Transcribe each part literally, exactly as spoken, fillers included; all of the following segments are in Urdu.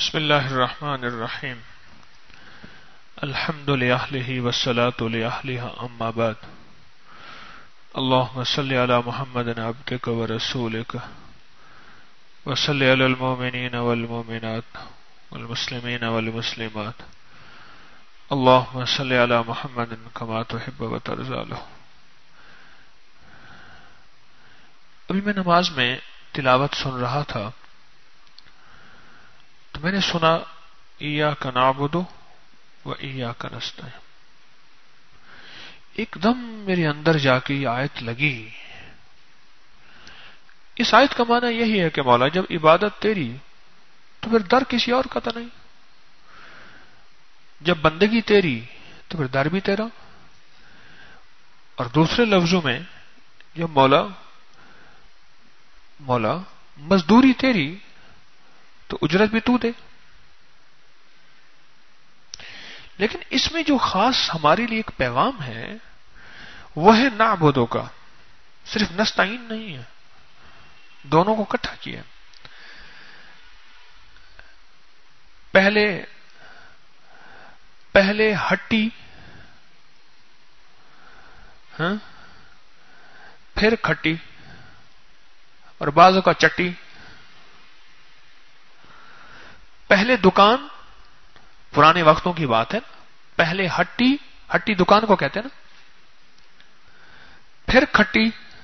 بسم اللہ الرحمن الرحیم الحمد للہ والصلاة لأہلہ اما بعد اللہم صلی علی محمد عبدک ورسولک وصلی علی المؤمنین والمؤمنات والمسلمین والمسلمات اللہم صلی علی محمد کما تحب وترضی عنہ۔ ابھی میں نماز میں تلاوت سن رہا تھا تو میں نے سنا ایاک نعبد و ایاک نستعین، ایک دم میرے اندر جا کے یہ آیت لگی۔ اس آیت کا معنی یہی ہے کہ مولا جب عبادت تیری تو پھر در کسی اور کا تو نہیں، جب بندگی تیری تو پھر در بھی تیرا، اور دوسرے لفظوں میں جب مولا مولا مزدوری تیری تو اجرت بھی تو دے۔ لیکن اس میں جو خاص ہمارے لیے ایک پیغام ہے وہ ہے نعبدو کا، صرف نستعین نہیں ہے، دونوں کو اکٹھا کیا۔ پہلے پہلے ہٹی، ہاں پھر کھٹی، اور بعضوں کا چٹی۔ پہلے دکان، پرانے وقتوں کی بات ہے، پہلے ہٹی، ہٹی دکان کو کہتے ہیں نا، پھر کھٹی،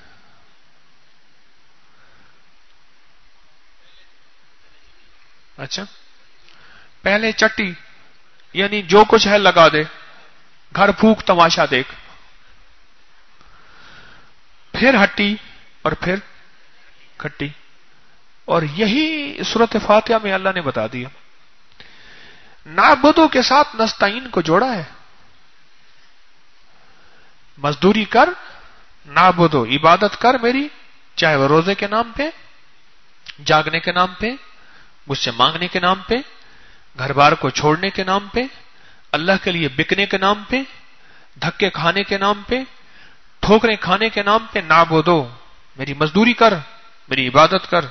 اچھا پہلے چٹی، یعنی جو کچھ ہے لگا دے، گھر پھونک تماشا دیکھ، پھر ہٹی، اور پھر کھٹی۔ اور یہی سورۃ فاتحہ میں اللہ نے بتا دیا، نعبدو کے ساتھ نستعین کو جوڑا ہے۔ مزدوری کر، نعبدو عبادت کر میری، چاہے وہ روزے کے نام پہ، جاگنے کے نام پہ، مجھ سے مانگنے کے نام پہ، گھر بار کو چھوڑنے کے نام پہ، اللہ کے لیے بکنے کے نام پہ، دھکے کھانے کے نام پہ، ٹھوکریں کھانے کے نام پہ، نعبدو میری مزدوری کر، میری عبادت کر۔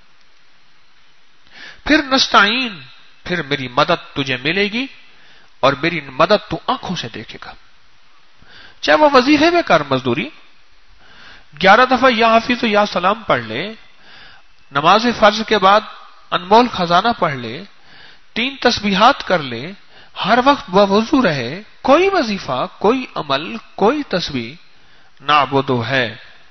پھر نستعین، پھر میری مدد تجھے ملے گی، اور میری مدد تو آنکھوں سے دیکھے گا۔ چاہے وہ وظیفے میں کر مزدوری، گیارہ دفعہ یا حافظ یا سلام پڑھ لے، نماز فرض کے بعد انمول خزانہ پڑھ لے، تین تسبیحات کر لے، ہر وقت بوضو رہے، کوئی وظیفہ، کوئی عمل، کوئی تسبیح نعبدو ہے۔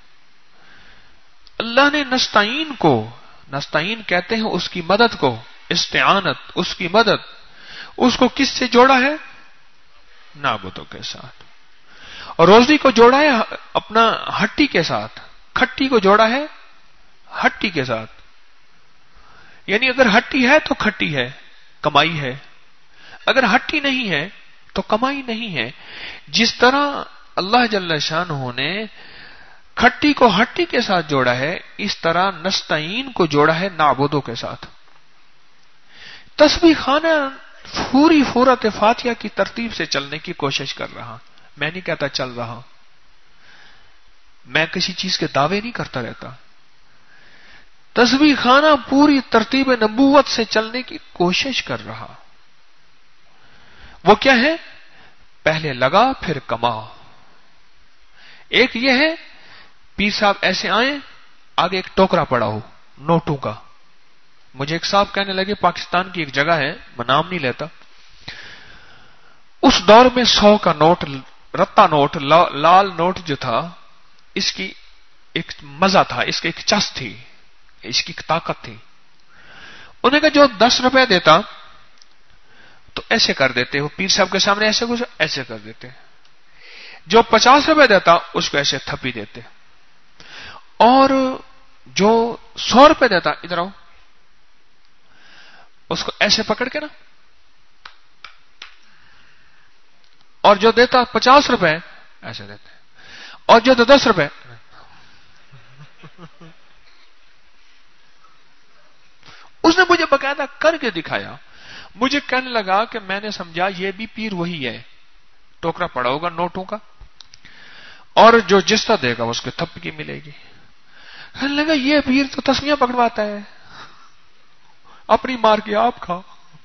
اللہ نے نستعین کو، نستعین کہتے ہیں اس کی مدد کو، استعانت اس کی مدد، اس کو کس سے جوڑا ہے؟ نعبدو کے ساتھ۔ اور روزی کو جوڑا ہے اپنا ہٹی کے ساتھ، کھٹی کو جوڑا ہے ہٹی کے ساتھ۔ یعنی اگر ہٹی ہے تو کھٹی ہے، کمائی ہے، اگر ہٹی نہیں ہے تو کمائی نہیں ہے۔ جس طرح اللہ جل شانہ نے کھٹی کو ہٹی کے ساتھ جوڑا ہے، اس طرح نستعین کو جوڑا ہے نعبدو کے ساتھ۔ تسبیح خانہ پوری سورۃ فاتحہ کی ترتیب سے چلنے کی کوشش کر رہا، میں نہیں کہتا چل رہا، میں کسی چیز کے دعوے نہیں کرتا رہتا، تسبیح خانہ پوری ترتیب نبوت سے چلنے کی کوشش کر رہا۔ وہ کیا ہے؟ پہلے لگا پھر کما۔ ایک یہ ہے پیر صاحب ایسے آئیں، آگے ایک ٹوکرا پڑا ہو نوٹوں کا۔ مجھے ایک صاحب کہنے لگے پاکستان کی ایک جگہ ہے، میں نام نہیں لیتا، اس دور میں سو کا نوٹ، رتا نوٹ، لال نوٹ جو تھا، اس کی ایک مزہ تھا، اس کی ایک چس تھی، اس کی ایک طاقت تھی۔ انہوں نے کہا جو دس روپے دیتا تو ایسے کر دیتے، وہ پیر صاحب کے سامنے ایسے کچھ ایسے کر دیتے، جو پچاس روپے دیتا اس کو ایسے تھپی دیتے، اور جو سو روپے دیتا ادھر آؤ، اس کو ایسے پکڑ کے نا، اور جو دیتا پچاس روپے ایسے دیتے، اور جو دس روپے اس نے مجھے باقاعدہ کر کے دکھایا۔ مجھے کہنے لگا کہ میں نے سمجھا یہ بھی پیر وہی ہے، ٹوکرا پڑا ہوگا نوٹوں کا، اور جو جس طرح دے گا اس کو تھپکی ملے گی۔ کہنے لگا یہ پیر تو تسمیاں پکڑواتا ہے، اپنی مار کے آپ کھا۔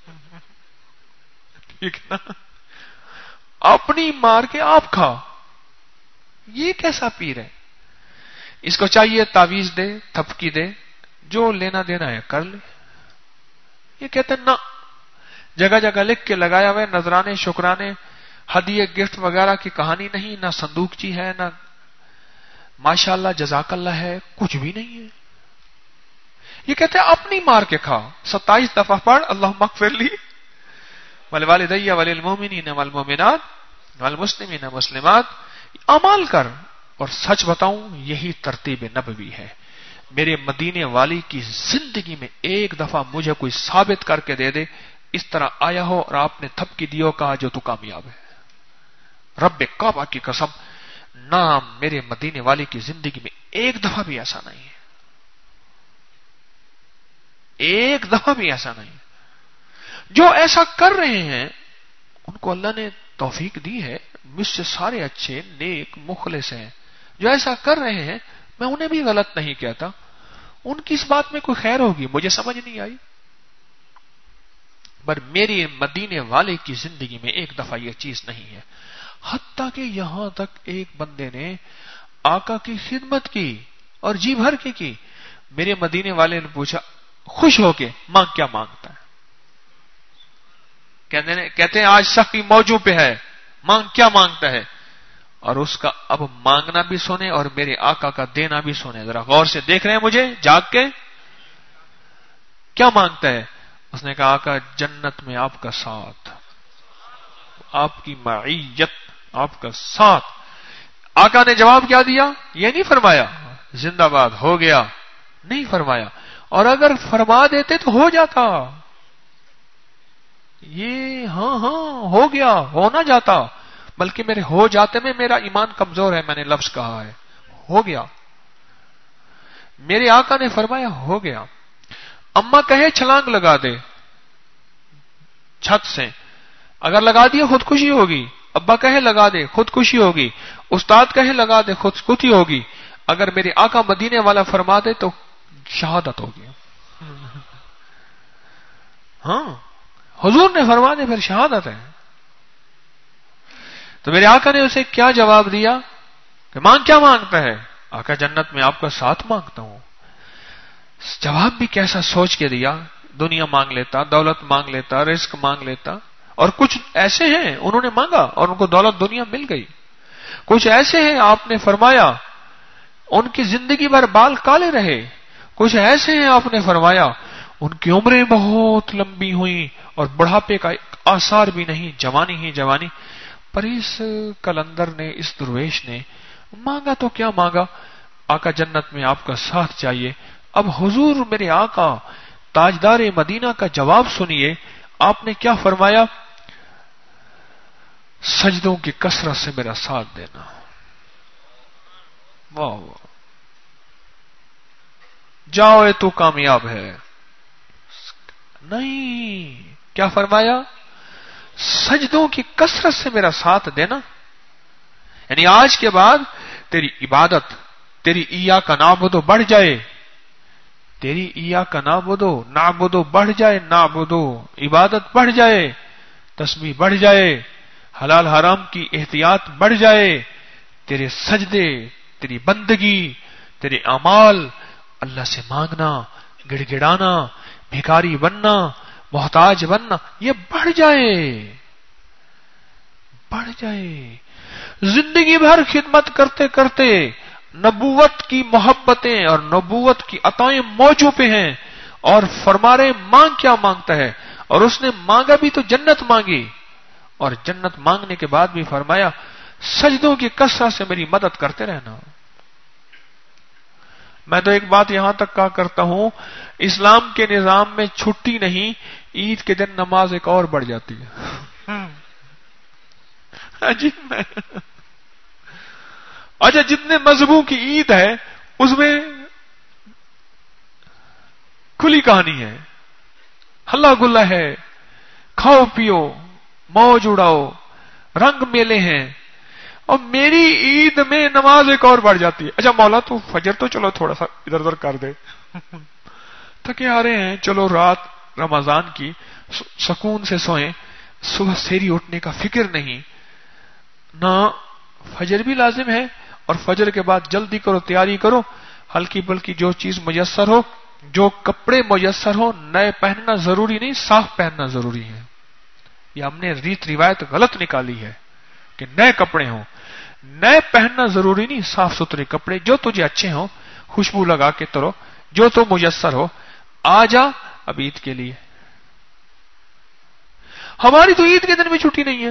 ٹھیک نا؟ اپنی مار کے آپ کھا. یہ کیسا پیر ہے؟ اس کو چاہیے تعویذ دے، تھپکی دے، جو لینا دینا ہے کر لے. یہ کہتے ہیں نا، جگہ جگہ لکھ کے لگایا ہوئے نذرانے، شکرانے، ہدیے، گفٹ وغیرہ کی کہانی نہیں، نہ صندوق چی ہے، نہ ماشاءاللہ جزاک اللہ ہے، کچھ بھی نہیں ہے. یہ کہتے ہیں اپنی مار کے کھا. ستائیس دفعہ پڑھ اللہم اغفر لی ولوالدی وللمؤمنین والمؤمنات والمسلمین والمسلمات. عمل کر. اور سچ بتاؤں یہی ترتیب نبوی ہے. میرے مدینے والی کی زندگی میں ایک دفعہ مجھے کوئی ثابت کر کے دے دے اس طرح آیا ہو اور آپ نے تھپکی دیو کہا جو تو کامیاب ہے. رب کعبہ کی قسم، نام میرے مدینے والی کی زندگی میں ایک دفعہ بھی ایسا نہیں ہے. ایک دفعہ بھی ایسا نہیں. جو ایسا کر رہے ہیں ان کو اللہ نے توفیق دی ہے، مجھ سے سارے اچھے نیک مخلص ہیں. جو ایسا کر رہے ہیں میں انہیں بھی غلط نہیں کہتا. ان کی اس بات میں کوئی خیر ہوگی مجھے سمجھ نہیں آئی، پر میری مدینے والے کی زندگی میں ایک دفعہ یہ چیز نہیں ہے. حتیٰ کہ یہاں تک ایک بندے نے آقا کی خدمت کی اور جی بھر کے کی. میرے مدینے والے نے پوچھا خوش ہو کے مانگ کیا مانگتا ہے؟ کہتے ہیں آج سخی موجوں پہ ہے، مانگ کیا مانگتا ہے؟ اور اس کا اب مانگنا بھی سنے اور میرے آقا کا دینا بھی سنے. ذرا غور سے دیکھ رہے ہیں مجھے جاگ کے. کیا مانگتا ہے؟ اس نے کہا آقا جنت میں آپ کا ساتھ، آپ کی معیت، آپ کا ساتھ. آقا نے جواب کیا دیا؟ یہ نہیں فرمایا زندہ باد ہو گیا، نہیں فرمایا. اور اگر فرما دیتے تو ہو جاتا. یہ ہاں ہاں ہو گیا، ہونا جاتا. بلکہ میرے ہو جاتے میں میرا ایمان کمزور ہے، میں نے لفظ کہا ہے ہو گیا. میرے آقا نے فرمایا ہو گیا. اما کہے چھلانگ لگا دے چھت سے، اگر لگا دیا خودکشی ہوگی. ابا کہے لگا دے خودکشی ہوگی. استاد کہے لگا دے خودکشی ہوگی. اگر میرے آقا مدینے والا فرما دے تو شہادت ہوگی. ہاں حضور نے فرما دے پھر شہادت ہے. تو میرے آقا نے اسے کیا جواب دیا کہ مانگ کیا مانگتا ہے؟ آقا جنت میں آپ کا ساتھ مانگتا ہوں. جواب بھی کیسا سوچ کے دیا. دنیا مانگ لیتا، دولت مانگ لیتا، رزق مانگ لیتا. اور کچھ ایسے ہیں انہوں نے مانگا اور ان کو دولت دنیا مل گئی. کچھ ایسے ہیں آپ نے فرمایا ان کی زندگی بھر بال کالے رہے. کچھ ایسے ہیں آپ نے فرمایا ان کی عمریں بہت لمبی ہوئی اور بڑھاپے کا آثار بھی نہیں، جوانی ہی جوانی. پر اس کلندر نے، اس درویش نے مانگا تو کیا مانگا؟ آقا جنت میں آپ کا ساتھ چاہیے. اب حضور میرے آقا تاجدار مدینہ کا جواب سنیے. آپ نے کیا فرمایا؟ سجدوں کی کثرت سے میرا ساتھ دینا. واہ واہ، جاؤ اے تو کامیاب ہے. نہیں، کیا فرمایا؟ سجدوں کی کثرت سے میرا ساتھ دینا. یعنی آج کے بعد تیری عبادت، تیری ایاک نعبدو بڑھ جائے، تیری ایاک نعبدو نعبدو بڑھ جائے، نعبدو عبادت بڑھ جائے، تسبیح بڑھ جائے، حلال حرام کی احتیاط بڑھ جائے. تیرے سجدے، تیری بندگی، تیرے اعمال، اللہ سے مانگنا، گڑ گڑانا، بھکاری بننا، محتاج بننا، یہ بڑھ جائے، بڑھ جائے. زندگی بھر خدمت کرتے کرتے نبوت کی محبتیں اور نبوت کی عطائیں موجوں پہ ہیں اور فرما رہے مانگ کیا مانگتا ہے. اور اس نے مانگا بھی تو جنت مانگی، اور جنت مانگنے کے بعد بھی فرمایا سجدوں کی کثرت سے میری مدد کرتے رہنا. میں تو ایک بات یہاں تک کہا کرتا ہوں، اسلام کے نظام میں چھٹی نہیں، عید کے دن نماز ایک اور بڑھ جاتی ہے. عجیب میں اچھا جتنے مذہبوں کی عید ہے اس میں کھلی کہانی ہے، ہلا گلا ہے، کھاؤ پیو، موج اڑاؤ، رنگ میلے ہیں. اور میری عید میں نماز ایک اور بڑھ جاتی ہے. اچھا مولا تو فجر تو چلو تھوڑا سا ادھر ادھر کر دے، تھکے آ رہے ہیں، چلو رات رمضان کی سکون سے سوئیں، صبح سیری اٹھنے کا فکر نہیں، نہ فجر بھی لازم ہے، اور فجر کے بعد جلدی کرو، تیاری کرو، ہلکی پھلکی جو چیز میسر ہو، جو کپڑے میسر ہو، نئے پہننا ضروری نہیں، صاف پہننا ضروری ہے۔ یہ ہم نے ریت روایت غلط نکالی ہے کہ نئے کپڑے ہوں، نئے پہننا ضروری نہیں، صاف ستھرے کپڑے جو تجھے اچھے ہوں، خوشبو لگا کے ترو، جو تو میسر ہو، آ جا اب عید کے لیے۔ ہماری تو عید کے دن بھی چھٹی نہیں ہے،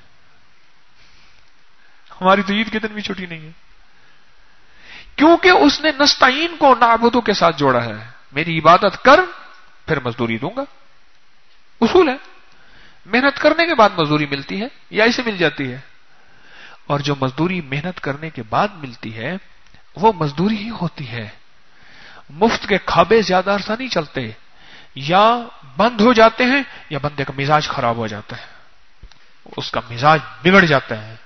ہماری تو عید کے دن بھی چھٹی نہیں ہے، کیونکہ اس نے نستعین کو نعبدو کے ساتھ جوڑا ہے۔ میری عبادت کر پھر مزدوری دوں گا، اصول ہے۔ محنت کرنے کے بعد مزدوری ملتی ہے یا اسے مل جاتی ہے، اور جو مزدوری محنت کرنے کے بعد ملتی ہے وہ مزدوری ہی ہوتی ہے۔ مفت کے کھابے زیادہ عرصہ نہیں چلتے، یا بند ہو جاتے ہیں یا بندے کا مزاج خراب ہو جاتا ہے، اس کا مزاج بگڑ جاتا ہے۔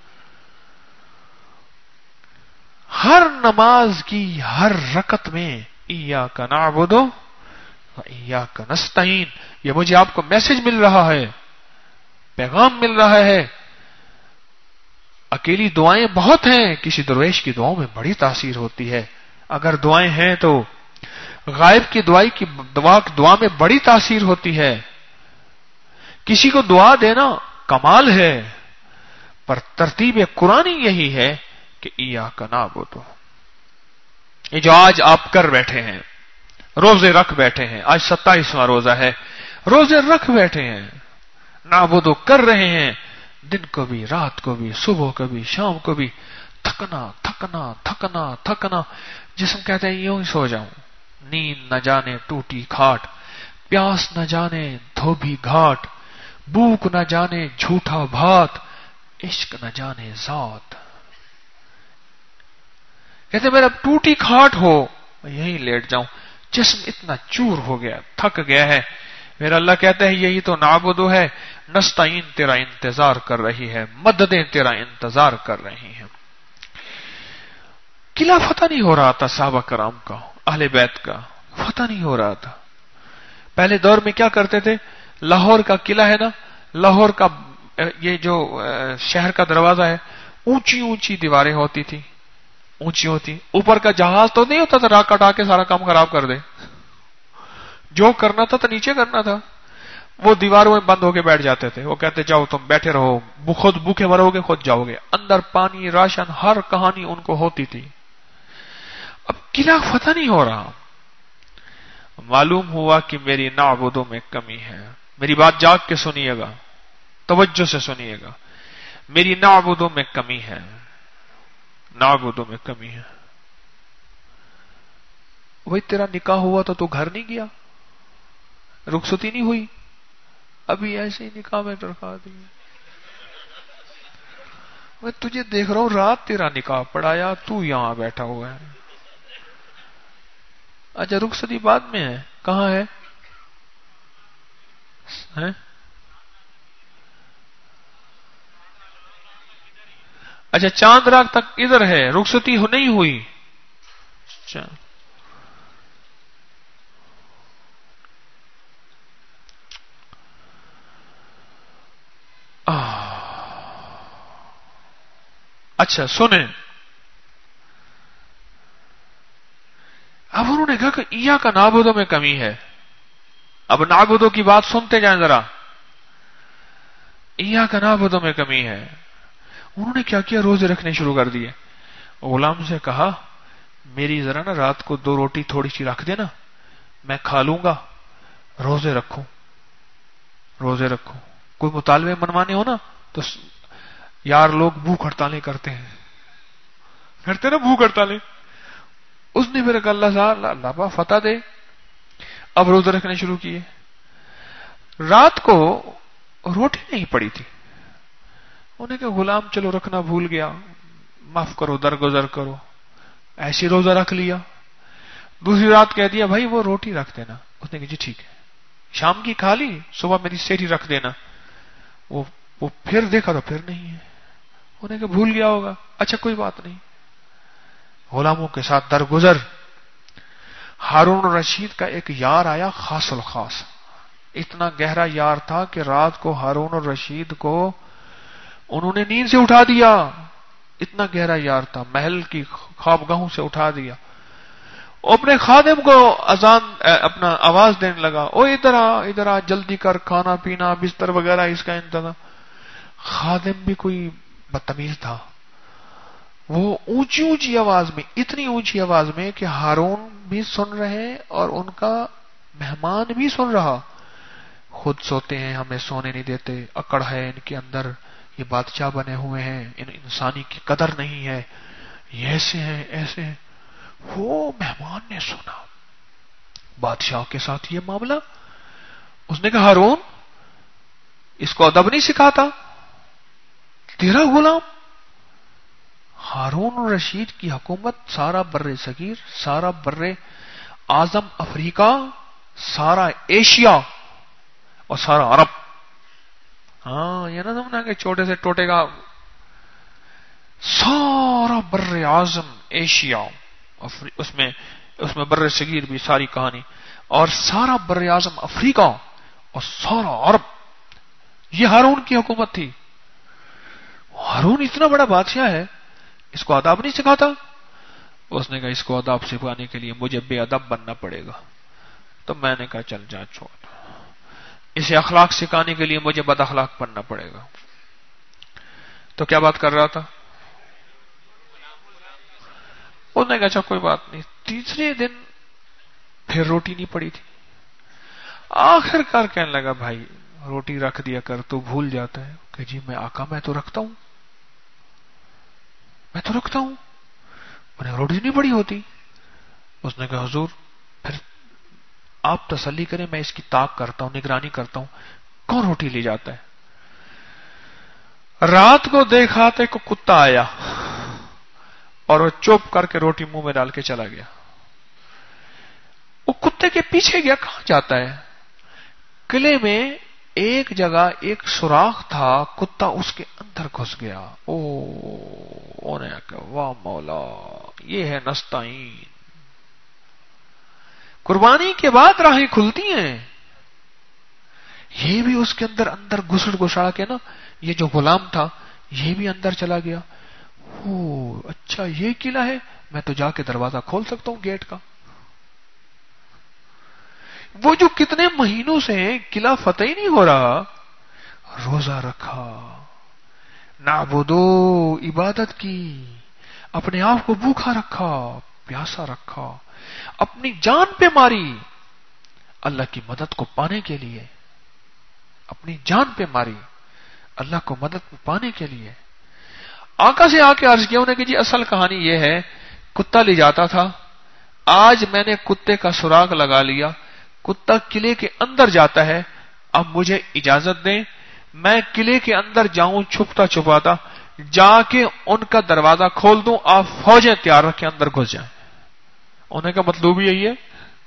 ہر نماز کی ہر رکعت میں ایاک نعبد و ایاک نستعین، یہ مجھے آپ کو میسج مل رہا ہے، پیغام مل رہا ہے۔ اکیلی دعائیں بہت ہیں، کسی درویش کی دعاؤں میں بڑی تاثیر ہوتی ہے۔ اگر دعائیں ہیں تو غائب کی دعائی کی دعا دعا میں بڑی تاثیر ہوتی ہے۔ کسی کو دعا دینا کمال ہے، پر ترتیب قرآنی یہی ہے کہ ایاک نعبد، یہ جو آج آپ کر بیٹھے ہیں، روزے رکھ بیٹھے ہیں، آج ستائیسواں روزہ ہے، روزے رکھ بیٹھے ہیں، نعبد کر رہے ہیں، دن کو بھی، رات کو بھی، صبح کو بھی، شام کو بھی، تھکنا تھکنا تھکنا تھکنا، جسم کہتے ہیں یوں ہی سو جاؤں، نیند نہ جانے ٹوٹی کھاٹ، پیاس نہ جانے دھوبی گھاٹ، بھوک نہ جانے جھوٹا بھات، عشق نہ جانے ذات۔ کہتے میرا ٹوٹی کھاٹ ہو، میں یہیں لیٹ جاؤں، جسم اتنا چور ہو گیا، تھک گیا ہے۔ میرا اللہ کہتا ہے یہی تو نعبدو ہے، نستعین تیرا انتظار کر رہی ہے، مددیں تیرا انتظار کر رہی ہیں۔ قلعہ فتح نہیں ہو رہا تھا صحابہ کرام کا، اہل بیت کا فتح نہیں ہو رہا تھا۔ پہلے دور میں کیا کرتے تھے، لاہور کا قلعہ ہے نا، لاہور کا یہ جو شہر کا دروازہ ہے، اونچی اونچی دیواریں ہوتی تھی، اونچی ہوتی، اوپر کا جہاز تو نہیں ہوتا تھا راکٹ آ کے سارا کام خراب کر دے، جو کرنا تھا تو نیچے کرنا تھا۔ وہ دیواروں میں بند ہو کے بیٹھ جاتے تھے، وہ کہتے جاؤ تم بیٹھے رہو، خود بھوکے مرو گے، خود جاؤ گے، اندر پانی راشن ہر کہانی ان کو ہوتی تھی۔ اب قلعہ فتح نہیں ہو رہا، معلوم ہوا کہ میری نعبدوں میں کمی ہے۔ میری بات جاگ کے سنیے گا، توجہ سے سنیے گا، میری نعبدوں میں کمی ہے، نعبدوں میں کمی ہے۔ وہی تیرا نکاح ہوا تو تو گھر نہیں گیا، رخصتی نہیں ہوئی، ابھی ایسے ہی نکاح میں رکھا دی۔ میں تجھے دیکھ رہا ہوں، رات تیرا نکاح پڑھایا، تو یہاں بیٹھا ہوا ہے۔ اچھا رخصتی بعد میں ہے، کہاں ہے؟ اچھا چاند راگ تک ادھر ہے، رخصتی نہیں ہوئی۔ اچھا اچھا سنیں، اب انہوں نے کہا کہ ایاک نعبدو میں کمی ہے۔ اب نعبدو کی بات سنتے جائیں ذرا، ایاک نعبدو میں کمی ہے۔ انہوں نے کیا کیا، روزے رکھنے شروع کر دیے۔ غلام سے کہا میری ذرا نا رات کو دو روٹی تھوڑی سی رکھ دینا، میں کھا لوں گا، روزے رکھوں روزے رکھوں کوئی مطالبے منوانے ہو نا تو یار لوگ بھوک ہڑتالیں کرتے ہیں، کرتے نا بھوک ہڑتالیں۔ اس نے پھر کہا اللہ صاحب اللہ با فتح دے، اب روزے رکھنے شروع کیے۔ رات کو روٹی نہیں پڑی تھی، انہیں کہا غلام چلو رکھنا بھول گیا، معاف کرو، درگزر کرو، ایسی روزہ رکھ لیا۔ دوسری رات کہہ دیا بھائی وہ روٹی رکھ دینا، اس نے کہا جی ٹھیک ہے، شام کی کھا لی، صبح میری سیری رکھ دینا۔ وہ وہ پھر دیکھا تو پھر نہیں ہے، انہیں کہا بھول گیا ہوگا، اچھا کوئی بات نہیں۔ غلاموں کے ساتھ درگزر، ہارون رشید کا ایک یار آیا، خاص الخاص، اتنا گہرا یار تھا کہ رات کو ہارون اور رشید کو انہوں نے نیند سے اٹھا دیا. اتنا گہرا یار تھا, محل کی خوابگاہوں سے اٹھا دیا. اپنے خادم کو اذان اپنا آواز دینے لگا, او ادھر آ ادھر آ, جلدی کر, کھانا پینا بستر وغیرہ اس کا انتظام. خادم بھی کوئی بدتمیز تھا, وہ اونچی اونچی آواز میں, اتنی اونچی آواز میں کہ ہارون بھی سن رہے اور ان کا مہمان بھی سن رہا. خود سوتے ہیں, ہمیں سونے نہیں دیتے, اکڑ ہے ان کے اندر, یہ بادشاہ بنے ہوئے ہیں, ان انسانی کی قدر نہیں ہے, یہ ایسے ہیں ایسے ہیں. وہ مہمان نے سنا بادشاہ کے ساتھ یہ معاملہ. اس نے کہا ہارون, اس کو ادب نہیں سکھاتا تیرا غلام. ہارون رشید کی حکومت سارا بر صغیر, سارا بر اعظم افریقہ, سارا ایشیا اور سارا عرب. ہاں یہ نہ سمجھنا کہ چھوٹے سے ٹوٹے گا, سارا بر اعظم ایشیا, اس میں اس میں بر صغیر بھی ساری کہانی, اور سارا بر اعظم افریقہ اور سارا عرب, یہ ہارون کی حکومت تھی. ہارون اتنا بڑا بادشاہ ہے, اس کو آداب نہیں سکھاتا. اس نے کہا اس کو آداب سکھانے کے لیے مجھے بے ادب بننا پڑے گا. تو میں نے کہا چل جا چھوڑ, اسے اخلاق سکھانے کے لیے مجھے بد اخلاق بننا پڑے گا. تو کیا بات کر رہا تھا؟ اس نے کہا اچھا کوئی بات نہیں. تیسرے دن پھر روٹی نہیں پڑی تھی. آخر کار کہنے لگا بھائی روٹی رکھ دیا کر, تو بھول جاتا ہے. کہ جی میں آقا میں تو رکھتا ہوں, میں تو رکھتا ہوں, انہیں روٹی نہیں پڑی ہوتی. اس نے کہا حضور پھر آپ تسلی کریں, میں اس کی تاق کرتا ہوں, نگرانی کرتا ہوں, کون روٹی لے جاتا ہے. رات کو دیکھا تو کو کتا آیا اور وہ چوپ کر کے روٹی منہ میں ڈال کے چلا گیا. وہ کتے کے پیچھے گیا, کہاں جاتا ہے. قلعے میں ایک جگہ ایک سوراخ تھا, کتا اس کے اندر گھس گیا. او انہیں کہا واہ مولا, یہ ہے نستعین. قربانی کے بعد راہیں کھلتی ہیں. یہ بھی اس کے اندر اندر گھسڑ گھسڑا کے نا, یہ جو غلام تھا یہ بھی اندر چلا گیا. او اچھا یہ قلعہ ہے, میں تو جا کے دروازہ کھول سکتا ہوں گیٹ کا. وہ جو کتنے مہینوں سے قلعہ فتح ہی نہیں ہو رہا, روزہ رکھا, نعبدو عبادت کی, اپنے آپ کو بھوکا رکھا, پیاسا رکھا, اپنی جان پہ ماری اللہ کی مدد کو پانے کے لیے, اپنی جان پہ ماری اللہ کو مدد پانے کے لیے. آقا سے آ کے عرض کیا انہیں کہ جی اصل کہانی یہ ہے, کتا لے جاتا تھا, آج میں نے کتے کا سراغ لگا لیا, کتا قلعے کے اندر جاتا ہے, اب مجھے اجازت دیں میں قلعے کے اندر جاؤں چھپتا چھپاتا, جا کے ان کا دروازہ کھول دوں, آپ فوجیں تیار رکھیں اندر گھس جائیں. انہیں کا مطلوب یہی ہے.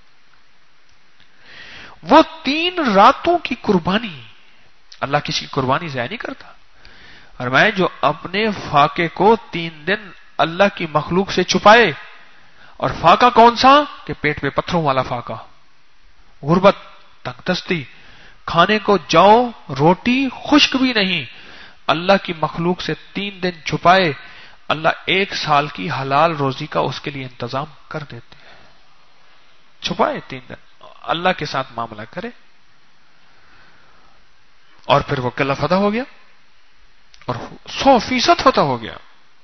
وہ تین راتوں کی قربانی, اللہ کسی کی قربانی ضائع نہیں کرتا. اور میں جو اپنے فاقے کو تین دن اللہ کی مخلوق سے چھپائے, اور فاقہ کون سا کہ پیٹ پہ پتھروں والا فاقہ, غربت, تنگ دستی, کھانے کو جاؤ روٹی خشک بھی نہیں, اللہ کی مخلوق سے تین دن چھپائے, اللہ ایک سال کی حلال روزی کا اس کے لیے انتظام کر دیتے ہیں. چھپائے تین دن, اللہ کے ساتھ معاملہ کرے, اور پھر وہ قلعہ فتح ہو گیا اور سو فیصد فتح ہو گیا.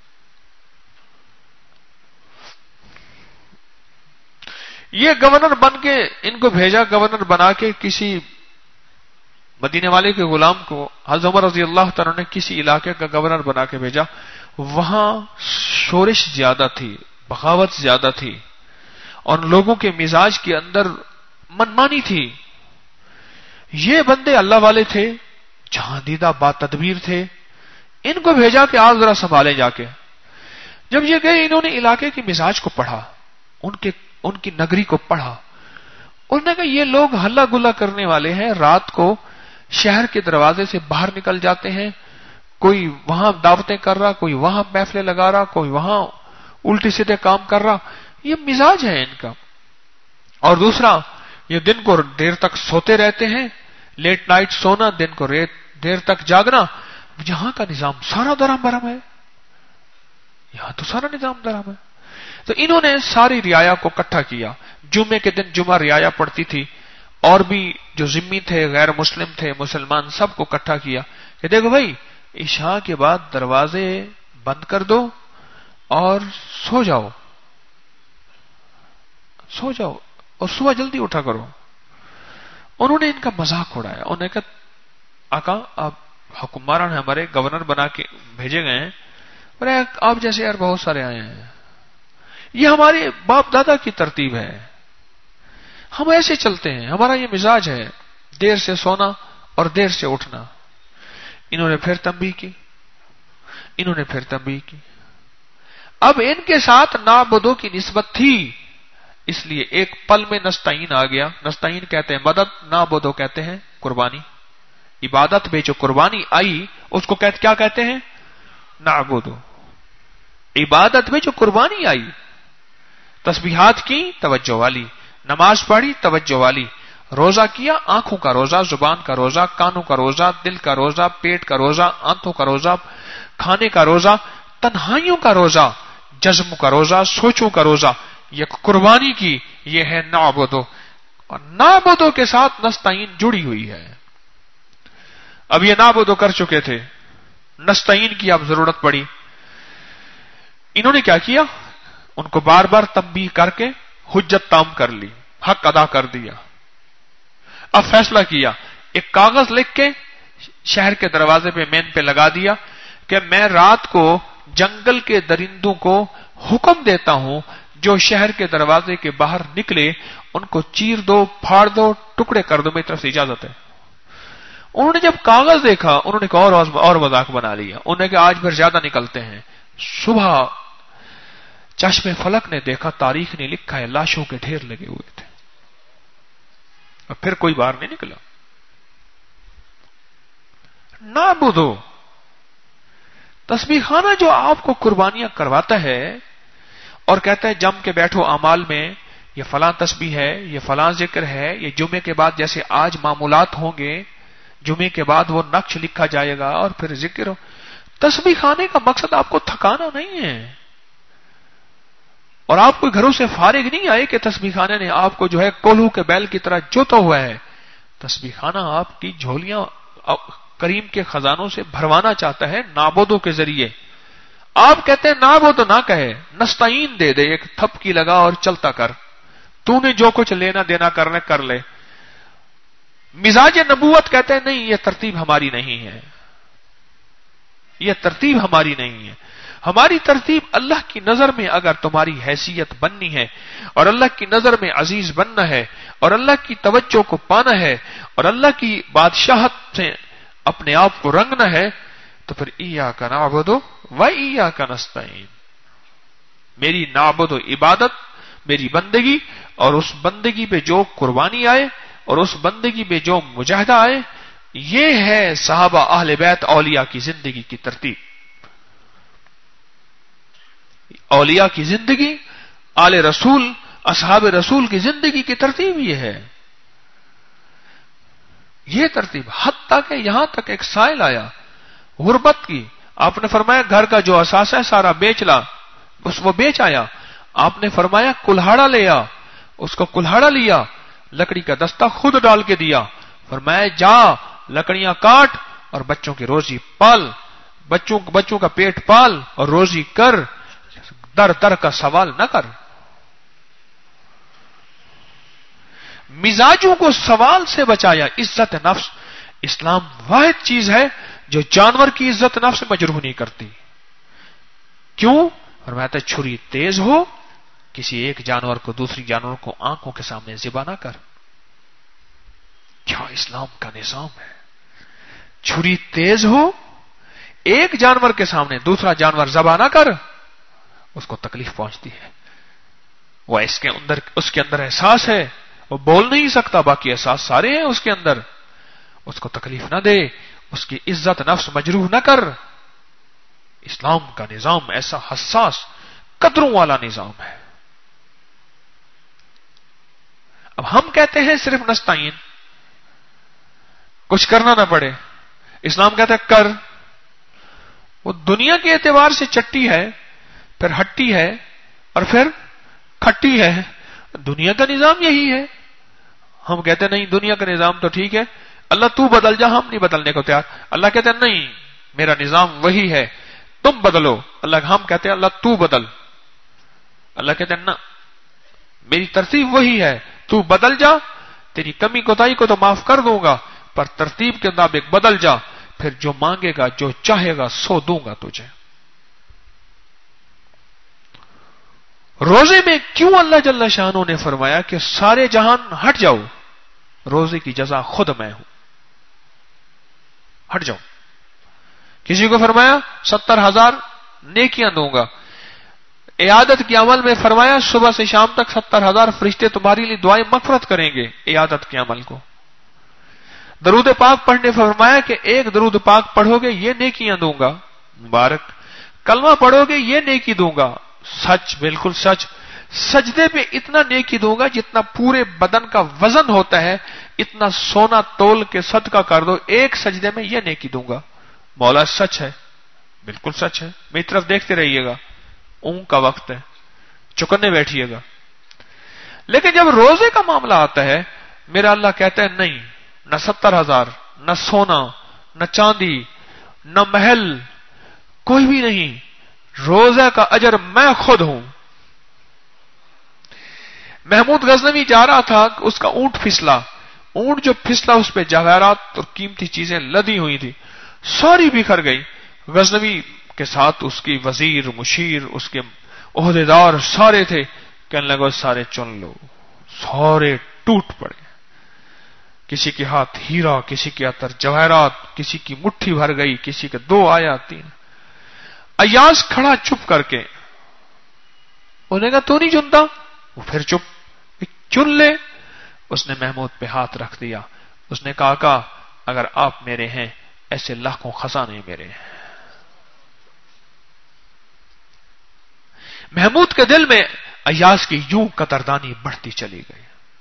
یہ گورنر بن کے ان کو بھیجا, گورنر بنا کے کسی مدینے والے کے غلام کو حضرت عمر رضی اللہ تعالیٰ نے کسی علاقے کا گورنر بنا کے بھیجا. وہاں شورش زیادہ تھی, بغاوت زیادہ تھی, اور لوگوں کے مزاج کے اندر منمانی تھی. یہ بندے اللہ والے تھے, جہاں دیدہ با تدبیر تھے, ان کو بھیجا کہ آپ ذرا سنبھالیں جا کے. جب یہ گئے انہوں نے علاقے کے مزاج کو پڑھا, ان کے ان کی نگری کو پڑھا. انہوں نے کہا یہ لوگ ہلا گلا کرنے والے ہیں, رات کو شہر کے دروازے سے باہر نکل جاتے ہیں, کوئی وہاں دعوتیں کر رہا, کوئی وہاں محفلیں لگا رہا, کوئی وہاں الٹے سیدھے کام کر رہا. یہ مزاج ہے ان کا. اور دوسرا, یہ دن کو دیر تک سوتے رہتے ہیں, لیٹ نائٹ سونا, دن کو ریت دیر تک جاگنا. یہاں کا نظام سارا درہم برہم ہے, یہاں تو سارا نظام درہم ہے. تو انہوں نے ساری رعایا کو اکٹھا کیا. جمعے کے دن جمعہ رعایا پڑتی تھی, اور بھی جو ذمی تھے, غیر مسلم تھے, مسلمان, سب کو اکٹھا کیا کہ دیکھو بھائی عشاء کے بعد دروازے بند کر دو اور سو جاؤ, سو جاؤ اور صبح جلدی اٹھا کرو. انہوں نے ان کا مذاق اڑایا. انہوں نے کہا آقا آپ حکمران ہیں, ہمارے گورنر بنا کے بھیجے گئے ہیں, اور آپ جیسے یار بہت سارے آئے ہیں, یہ ہمارے باپ دادا کی ترتیب ہے, ہم ایسے چلتے ہیں, ہمارا یہ مزاج ہے دیر سے سونا اور دیر سے اٹھنا. انہوں نے پھر تنبیہ کی, انہوں نے پھر تنبیہ کی. اب ان کے ساتھ نعبدو کی نسبت تھی, اس لیے ایک پل میں نستعین آ گیا. نستعین کہتے ہیں مدد, نعبدو کہتے ہیں قربانی. عبادت میں جو قربانی آئی اس کو کہتے کیا کہتے ہیں؟ نعبدو. عبادت میں جو قربانی آئی, تسبیحات کی توجہ والی, نماز پڑھی توجہ والی, روزہ کیا آنکھوں کا روزہ, زبان کا روزہ, کانوں کا روزہ, دل کا روزہ, پیٹ کا روزہ, آنتوں کا روزہ, کھانے کا روزہ, تنہائیوں کا روزہ, جزم کا روزہ, سوچوں کا روزہ, یہ قربانی کی, یہ ہے نعبدو. اور نعبدو کے ساتھ نستعین جڑی ہوئی ہے. اب یہ نعبدو کر چکے تھے, نستعین کی اب ضرورت پڑی. انہوں نے کیا کیا؟ ان کو بار بار تنبیہ کر کے حجت تام کر لی, حق ادا کر دیا. اب فیصلہ کیا, ایک کاغذ لکھ کے شہر کے دروازے پہ مین پہ لگا دیا کہ میں رات کو جنگل کے درندوں کو حکم دیتا ہوں جو شہر کے دروازے کے باہر نکلے ان کو چیر دو, پھاڑ دو, ٹکڑے کر دو, میری طرف سے اجازت ہے. انہوں نے جب کاغذ دیکھا انہوں نے اور اور مذاق بنا لیا. انہوں نے کہا آج پھر زیادہ نکلتے ہیں. صبح چشم فلک نے دیکھا تاریخ نے لکھا ہے لاشوں کے ڈھیر لگے ہوئے تھے, اور پھر کوئی باہر نہیں نکلا. نعبدو تسبیح خانہ جو آپ کو قربانیاں کرواتا ہے اور کہتا ہے جم کے بیٹھو اعمال میں, یہ فلاں تسبیح ہے, یہ فلاں ذکر ہے, یہ جمعے کے بعد جیسے آج معمولات ہوں گے, جمعے کے بعد وہ نقش لکھا جائے گا اور پھر ذکر. تسبیح خانے کا مقصد آپ کو تھکانا نہیں ہے, اور آپ کوئی گھروں سے فارغ نہیں آئے کہ تسبیح خانے نے آپ کو جو ہے کولہو کے بیل کی طرح جوتا ہوا ہے. تسبیح خانہ آپ کی جھولیاں کریم کے خزانوں سے بھروانا چاہتا ہے نعبدو کے ذریعے. آپ کہتے ہیں نعبدو نہ کہے, نستعین دے دے, ایک تھپکی لگا اور چلتا کر, تو نے جو کچھ لینا دینا کرنے کر لے. مزاج نبوت کہتے ہیں نہیں, یہ ترتیب ہماری نہیں ہے, یہ ترتیب ہماری نہیں ہے. ہماری ترتیب اللہ کی نظر میں اگر تمہاری حیثیت بننی ہے اور اللہ کی نظر میں عزیز بننا ہے اور اللہ کی توجہ کو پانا ہے اور اللہ کی بادشاہت سے اپنے آپ کو رنگنا ہے تو پھر ایاک نعبد و ایاک نستعین. میری نعبد و عبادت, میری بندگی, اور اس بندگی پہ جو قربانی آئے اور اس بندگی پہ جو مجاہدہ آئے, یہ ہے صحابہ اہل بیت اولیاء کی زندگی کی ترتیب. اولیاء کی زندگی, آل رسول, اصحاب رسول کی زندگی کی ترتیب یہ ہے, یہ ترتیب. حتیٰ کہ یہاں تک ایک سائل آیا غربت کی, آپ نے فرمایا گھر کا جو اثاثہ ہے سارا بیچ لا, اس وہ بیچ آیا. آپ نے فرمایا کلہاڑا لے آ, اس کو کلہاڑا لیا, لکڑی کا دستہ خود ڈال کے دیا, فرمایا جا لکڑیاں کاٹ اور بچوں کی روزی پال, بچوں بچوں کا پیٹ پال اور روزی کر, در در کا سوال نہ کر. مزاجوں کو سوال سے بچایا. عزت نفس, اسلام واحد چیز ہے جو جانور کی عزت نفس مجروح نہیں کرتی. کیوں؟ فرمایا تھا چھری تیز ہو, کسی ایک جانور کو دوسری جانور کو آنکھوں کے سامنے ذبح نہ کر. کیا اسلام کا نظام ہے. چھری تیز ہو, ایک جانور کے سامنے دوسرا جانور ذبح نہ کر, اس کو تکلیف پہنچتی ہے. وہ اس کے اندر اس کے اندر احساس ہے, وہ بول نہیں سکتا, باقی احساس سارے ہیں اس کے اندر. اس کو تکلیف نہ دے, اس کی عزت نفس مجروح نہ کر. اسلام کا نظام ایسا حساس قدروں والا نظام ہے. اب ہم کہتے ہیں صرف نستعین, کچھ کرنا نہ پڑے. اسلام کہتا ہے کر. وہ دنیا کے اعتبار سے چٹی ہے، پھر ہٹی ہے، اور پھر کھٹی ہے. دنیا کا نظام یہی ہے. ہم کہتے ہیں نہیں دنیا کا نظام تو ٹھیک ہے، اللہ تو بدل جا. ہم نہیں بدلنے کو تیار. اللہ کہتے ہیں نہیں میرا نظام وہی ہے، تم بدلو. اللہ ہم کہتے ہیں اللہ تو بدل. اللہ کہتے ہیں نہ میری ترتیب وہی ہے، تو بدل جا. تیری کمی کوتاہی کو تو معاف کر دوں گا، پر ترتیب کے مطابق بدل جا. پھر جو مانگے گا جو چاہے گا سو دوں گا تجھے. روزے میں کیوں اللہ جل شانہ نے فرمایا کہ سارے جہان ہٹ جاؤ، روزے کی جزا خود میں ہوں، ہٹ جاؤ. کسی کو فرمایا ستر ہزار نیکیاں دوں گا. عیادت کے عمل میں فرمایا صبح سے شام تک ستر ہزار فرشتے تمہاری لیے دعائیں مغفرت کریں گے عیادت کے عمل کو. درود پاک پڑھنے فرمایا کہ ایک درود پاک پڑھو گے یہ نیکیاں دوں گا مبارک. کلمہ پڑھو گے یہ نیکی دوں گا. سچ، بالکل سچ. سجدے پہ اتنا نیکی دوں گا جتنا پورے بدن کا وزن ہوتا ہے، اتنا سونا تول کے صدقہ کر دو، ایک سجدے میں یہ نیکی دوں گا. مولا سچ ہے، بالکل سچ ہے. میری طرف دیکھتے رہیے گا، اونگ کا وقت ہے، چکنے بیٹھیے گا. لیکن جب روزے کا معاملہ آتا ہے میرا اللہ کہتا ہے نہیں، نہ ستر ہزار، نہ سونا، نہ چاندی، نہ محل، کوئی بھی نہیں. روزہ کا اجر میں خود ہوں. محمود غزنوی جا رہا تھا، اس کا اونٹ پھسلا. اونٹ جو پھسلا اس پہ جواہرات اور قیمتی چیزیں لدی ہوئی تھی، ساری بکھر گئی. غزنوی کے ساتھ اس کی وزیر، مشیر، اس کے عہدیدار سارے تھے. کہنے لگا سارے چن لو. سارے ٹوٹ پڑے. کسی کے ہاتھ ہیرا، کسی کے ہاتھ جواہرات، کسی کی مٹھی بھر گئی، کسی کے دو آیا تین. ایاز کھڑا چپ کر کے. انہوں نے کہا تو نہیں چنتا؟ وہ پھر چپ. چن لے. اس نے محمود پہ ہاتھ رکھ دیا. اس نے کہا آقا اگر آپ میرے ہیں ایسے لاکھوں خزانے میرے ہیں. محمود کے دل میں ایاز کی یوں قدردانی بڑھتی چلی گئی.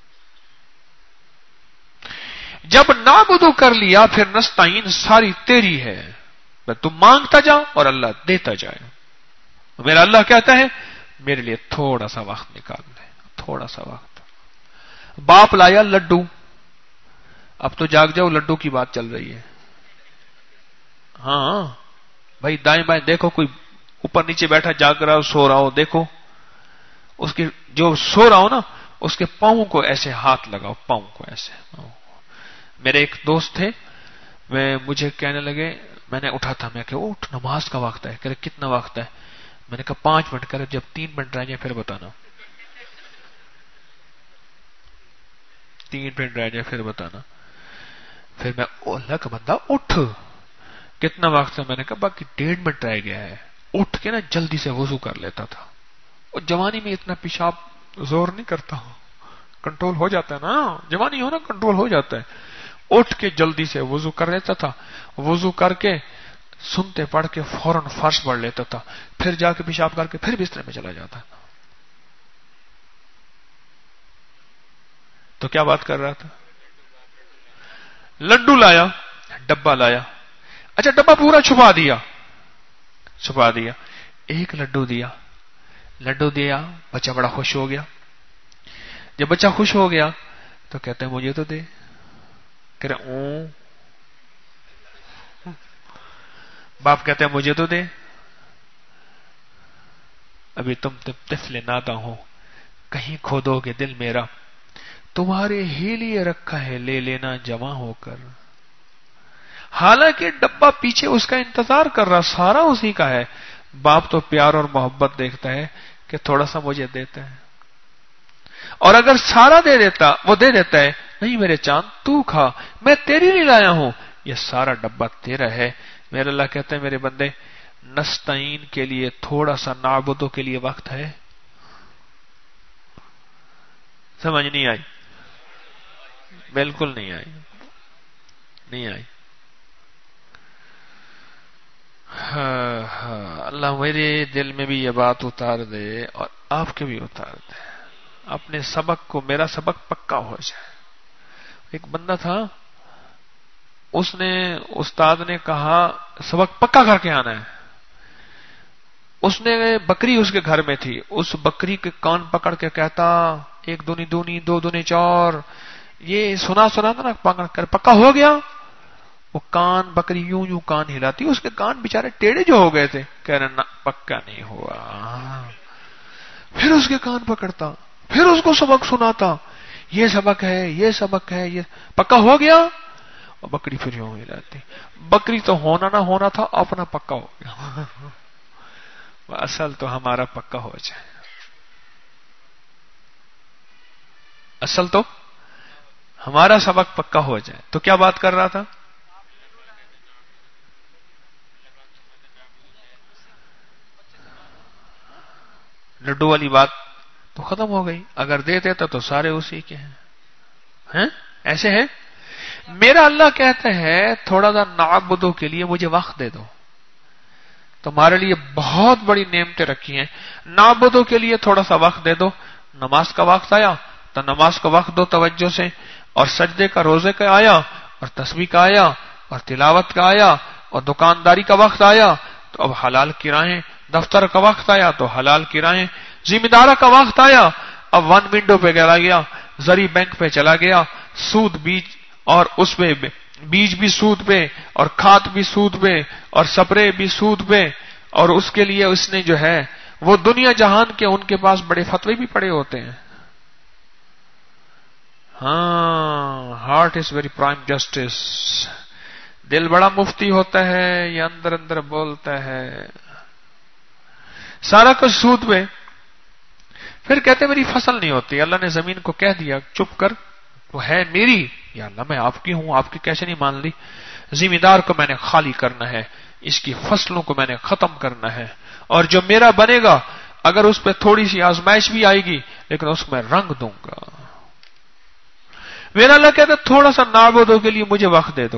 جب نابودو کر لیا پھر نستعین ساری تیری ہے. تم مانگتا جاؤ اور اللہ دیتا جائے. میرا اللہ کہتا ہے میرے لیے تھوڑا سا وقت نکال لے، تھوڑا سا وقت. باپ لایا لڈو. اب تو جاگ جاؤ، لڈو کی بات چل رہی ہے. ہاں بھائی دائیں بائیں دیکھو، کوئی اوپر نیچے بیٹھا جاگ رہا ہو، سو رہا ہو، دیکھو اس کے جو سو رہا ہو نا اس کے پاؤں کو ایسے ہاتھ لگاؤ، پاؤں کو ایسے. میرے ایک دوست تھے، میں مجھے کہنے لگے، میں نے اٹھا تھا، میں کہ اٹھ نماز کا وقت ہے. کہ کتنا وقت ہے؟ میں نے کہا پانچ منٹ. کرے جب تین منٹ رہ جائیں پھر بتانا. تین منٹ رہ جائے پھر بتانا. پھر میں اللہ کا بندہ اٹھ، کتنا وقت ہے؟ میں نے کہا باقی ڈیڑھ منٹ رہ گیا ہے. اٹھ کے نا جلدی سے وضو کر لیتا تھا. اور جوانی میں اتنا پیشاب زور نہیں کرتا ہوں، کنٹرول ہو جاتا ہے نا، جوانی ہو نا کنٹرول ہو جاتا ہے. اٹھ کے جلدی سے وضو کر لیتا تھا. وضو کر کے سنتے پڑھ کے فوراً فرش پڑھ لیتا تھا. پھر جا کے پیشاب کر کے پھر بستر میں چلا جاتا. تو کیا بات کر رہا تھا؟ لڈو لایا، ڈبہ لایا. اچھا ڈبہ پورا چھپا دیا، چھپا دیا. ایک لڈو دیا، لڈو دیا، بچہ بڑا خوش ہو گیا. جب بچہ خوش ہو گیا تو کہتے ہیں مجھے تو دے. کہہ رہے اوں. باپ کہتے ہیں مجھے تو دے. ابھی تم طفل ناداں ہو، کہیں کھودو گے دل میرا، تمہارے ہی لیے رکھا ہے لے لینا جوان ہو کر. حالانکہ ڈبہ پیچھے اس کا انتظار کر رہا، سارا اسی کا ہے. باپ تو پیار اور محبت دیکھتا ہے کہ تھوڑا سا مجھے دیتا ہے. اور اگر سارا دے دیتا، وہ دے دیتا ہے نہیں میرے چاند تو کھا، میں تیری لیے لایا ہوں، یہ سارا ڈبہ تیرا ہے. میرے اللہ کہتے ہیں میرے بندے نستعین کے لیے تھوڑا سا نعبدو کے لیے وقت ہے. سمجھ نہیں آئی؟ بالکل نہیں آئی، نہیں آئی. ہاں ہاں اللہ میرے دل میں بھی یہ بات اتار دے اور آپ کے بھی اتار دے. اپنے سبق کو، میرا سبق پکا ہو جائے. ایک بندہ تھا اس نے استاد نے کہا سبق پکا کر کے آنا ہے. اس نے بکری اس کے گھر میں تھی, اس بکری کے کان پکڑ کے کہتا ایک دونی دونی دو دونی چار, یہ سنا سنا تھا نا, پکڑ کر پکا ہو گیا. وہ کان بکری یوں یوں کان ہلاتی, اس کے کان بےچارے ٹیڑے جو ہو گئے تھے, کہہ رہے نا پکا نہیں ہوا. پھر اس کے کان پکڑتا, پھر اس کو سبق سناتا, یہ سبق ہے یہ سبق ہے, یہ پکا ہو گیا. اور بکری پھر یوں ہلاتی. بکری تو ہونا نہ ہونا تھا, اپنا پکا ہو گیا. اصل تو ہمارا پکا ہو جائے, اصل تو ہمارا سبق پکا ہو جائے. تو کیا بات کر رہا تھا؟ لڈو والی بات تو ختم ہو گئی. اگر دے دیتا تو سارے اسی کے ہیں, ہیں؟ ایسے ہیں. میرا اللہ کہتا ہے تھوڑا سا نعبدو کے لیے مجھے وقت دے دو. تمہارے لیے بہت بڑی نعمتیں رکھی ہیں, نعبدو کے لیے تھوڑا سا وقت دے دو. نماز کا وقت آیا تو نماز کا وقت دو توجہ سے, اور سجدے کا روزے کا آیا, اور تسبیح کا آیا, اور تلاوت کا آیا, اور دکانداری کا وقت آیا تو اب حلال کی راہیں, دفتر کا وقت آیا تو حلال کی راہیں, ذمہ دارہ کا وقت آیا اب ون ونڈو پہ چلا گیا, زری بینک پہ چلا گیا, سود بیج اور اس پہ بیج بھی سود پہ, اور کھاد بھی سود پہ, اور سپرے بھی سود پہ, اور اس کے لیے اس نے جو ہے وہ دنیا جہان کے ان کے پاس بڑے فتوے بھی پڑے ہوتے ہیں. ہاں, heart is very prime justice. دل بڑا مفتی ہوتا ہے, یہ اندر اندر بولتا ہے سارا کچھ سود پہ. پھر کہتے میری فصل نہیں ہوتی. اللہ نے زمین کو کہہ دیا چپ کر, وہ ہے میری. یا اللہ میں آپ کی ہوں, آپ کی کیسے نہیں مان لی؟ ذمہ دار کو میں نے خالی کرنا ہے, اس کی فصلوں کو میں نے ختم کرنا ہے, اور جو میرا بنے گا اگر اس پہ تھوڑی سی آزمائش بھی آئے گی لیکن اس کو میں رنگ دوں گا. میرا اللہ کہتا تھوڑا سا نعبدو کے لیے مجھے وقت دے دو.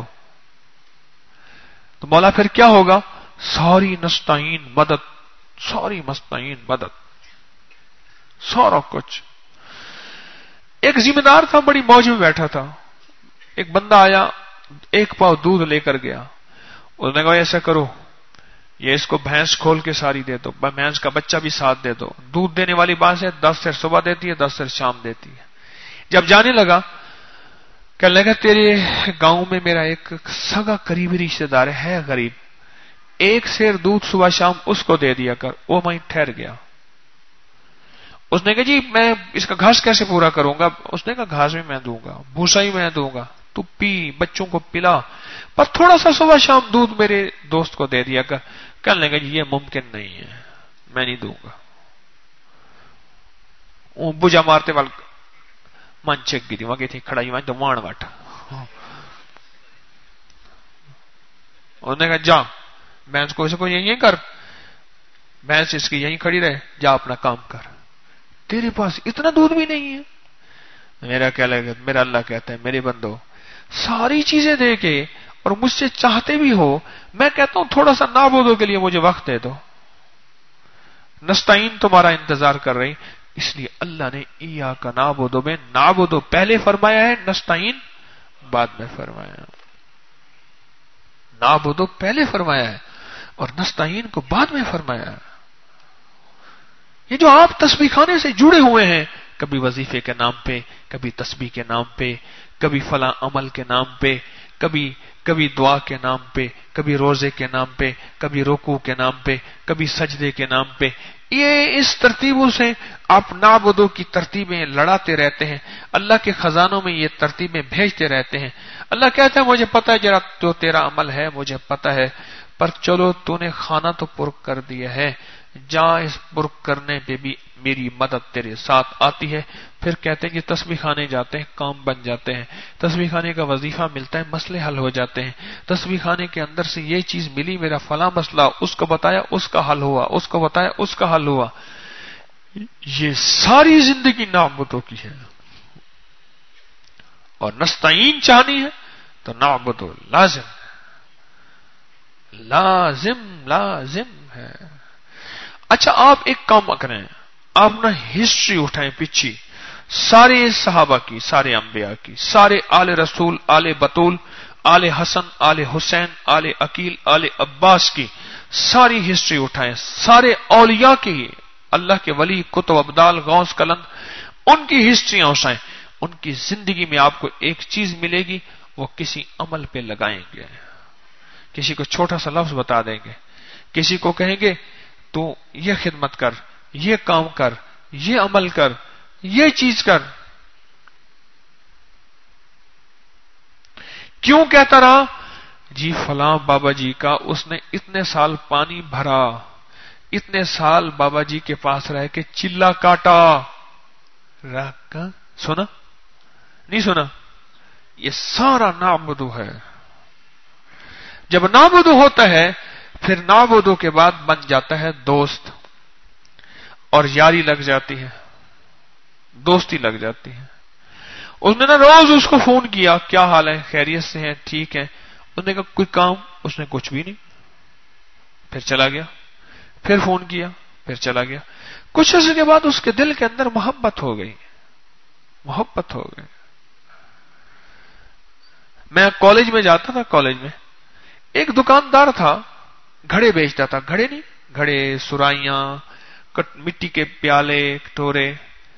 تو مولا پھر کیا ہوگا؟ ساری نستعین مدد, ساری مستعین مدد, سارا کچھ. ایک ذمہ دار تھا, بڑی موج میں بیٹھا تھا. ایک بندہ آیا, ایک پاؤ دودھ لے کر گیا. اس نے کہا ایسا کرو, یہ اس کو بھینس کھول کے ساری دے دو, بھینس کا بچہ بھی ساتھ دے دو. دودھ دینے والی بات ہے, دس سیر صبح دیتی ہے, دس سیر شام دیتی ہے. جب جانے لگا کہنے لگا تیرے گاؤں میں میرا ایک سگا قریبی رشتہ دار ہے غریب, ایک سیر دودھ صبح شام اس کو دے دیا کر. وہ وہیں ٹھہر گیا. اس نے کہا جی میں اس کا گھاس کیسے پورا کروں گا؟ اس نے کہا گھاس بھی میں دوں گا, بھوسا ہی میں دوں گا, تو پی, بچوں کو پلا, پر تھوڑا سا صبح شام دودھ میرے دوست کو دے دیا کر. کہنے لگا جی یہ ممکن نہیں ہے, میں نہیں دوں گا. بجا مارتے وال من چک گئی تھی, وہاں گئی تھی کھڑائی وہاں تو وان واٹ. انہوں نے کہا جا بھینس کو اسے کو یہیں کر, بھینس اس کی یہیں کھڑی رہے, جا اپنا کام کر, تیرے پاس اتنا دودھ بھی نہیں ہے. میرا کیا لگا, میرا اللہ کہتا ہے میرے بندو ساری چیزیں دے کے اور مجھ سے چاہتے بھی ہو, میں کہتا ہوں تھوڑا سا نعبدو کے لیے مجھے وقت دے دو. نستعین تمہارا انتظار کر رہی. اس لیے اللہ نے ایاک نعبدو میں نعبدو پہلے فرمایا ہے, نستعین بعد میں فرمایا. نعبدو پہلے فرمایا ہے اور نستعین کو بعد میں فرمایا. یہ جو آپ تسبیح خانے سے جڑے ہوئے ہیں, کبھی وظیفے کے نام پہ, کبھی تسبیح کے نام پہ, کبھی فلاں عمل کے نام پہ, کبھی کبھی دعا کے نام پہ, کبھی روزے کے نام پہ, کبھی رکوع کے نام پہ, کبھی سجدے کے نام پہ, یہ اس ترتیبوں سے آپ نعبدو کی ترتیبیں لڑاتے رہتے ہیں. اللہ کے خزانوں میں یہ ترتیبیں بھیجتے رہتے ہیں. اللہ کہتا ہے مجھے پتا ہے جرا جو تیرا عمل ہے مجھے پتا ہے, پر چلو تو نے کھانا تو پر کر دیا ہے, جا اس پر کرنے پہ بھی میری مدد تیرے ساتھ آتی ہے. پھر کہتے ہیں کہ تسبیح خانے جاتے ہیں کام بن جاتے ہیں, تسبیح خانے کا وظیفہ ملتا ہے مسئلے حل ہو جاتے ہیں, تسبیح خانے کے اندر سے یہ چیز ملی میرا فلاں مسئلہ, اس کو بتایا اس کا حل ہوا, اس کو بتایا اس کا حل ہوا. یہ ساری زندگی نعبدو کی ہے. اور نستعین چاہنی ہے تو نعبدو لازم لازم لازم ہے. اچھا آپ ایک کام کریں, آپ نا ہسٹری اٹھائیں پیچھے, سارے صحابہ کی, سارے انبیاء کی, سارے آل رسول, آل بطول, آل حسن، آل حسین، آل عقیل، آل عباس کی ساری ہسٹری اٹھائیں، سارے اولیاء کی، اللہ کے ولی، کتب، ابدال، غوث، کلند، ان کی ہسٹریاں اٹھائیں، ان کی زندگی میں آپ کو ایک چیز ملے گی، وہ کسی عمل پہ لگائیں گے، کسی کو چھوٹا سا لفظ بتا دیں گے، کسی کو کہیں گے تو یہ خدمت کر، یہ کام کر، یہ عمل کر، یہ چیز کر. کیوں کہتا رہا؟ جی فلاں بابا جی کا اس نے اتنے سال پانی بھرا، اتنے سال بابا جی کے پاس رہ کے چلا کاٹا. سنا نہیں سنا؟ یہ سارا نعبدو ہے. جب نعبدو ہوتا ہے پھر نعبدو کے بعد بن جاتا ہے دوست، اور یاری لگ جاتی ہے، دوستی لگ جاتی ہے. اس نے نا روز اس کو فون کیا، کیا حال ہے، خیریت سے ہیں، ٹھیک ہے. اس نے کہا کوئی کام؟ اس نے کچھ بھی نہیں. پھر چلا گیا، پھر فون کیا، پھر چلا گیا. کچھ عرصے کے بعد اس کے دل کے اندر محبت ہو گئی، محبت ہو گئی. میں کالج میں جاتا تھا، کالج میں ایک دکاندار تھا، گھڑے بیچتا تھا. گھڑے نہیں، گھڑے، سرائیاں، مٹی کے پیالے، کٹورے.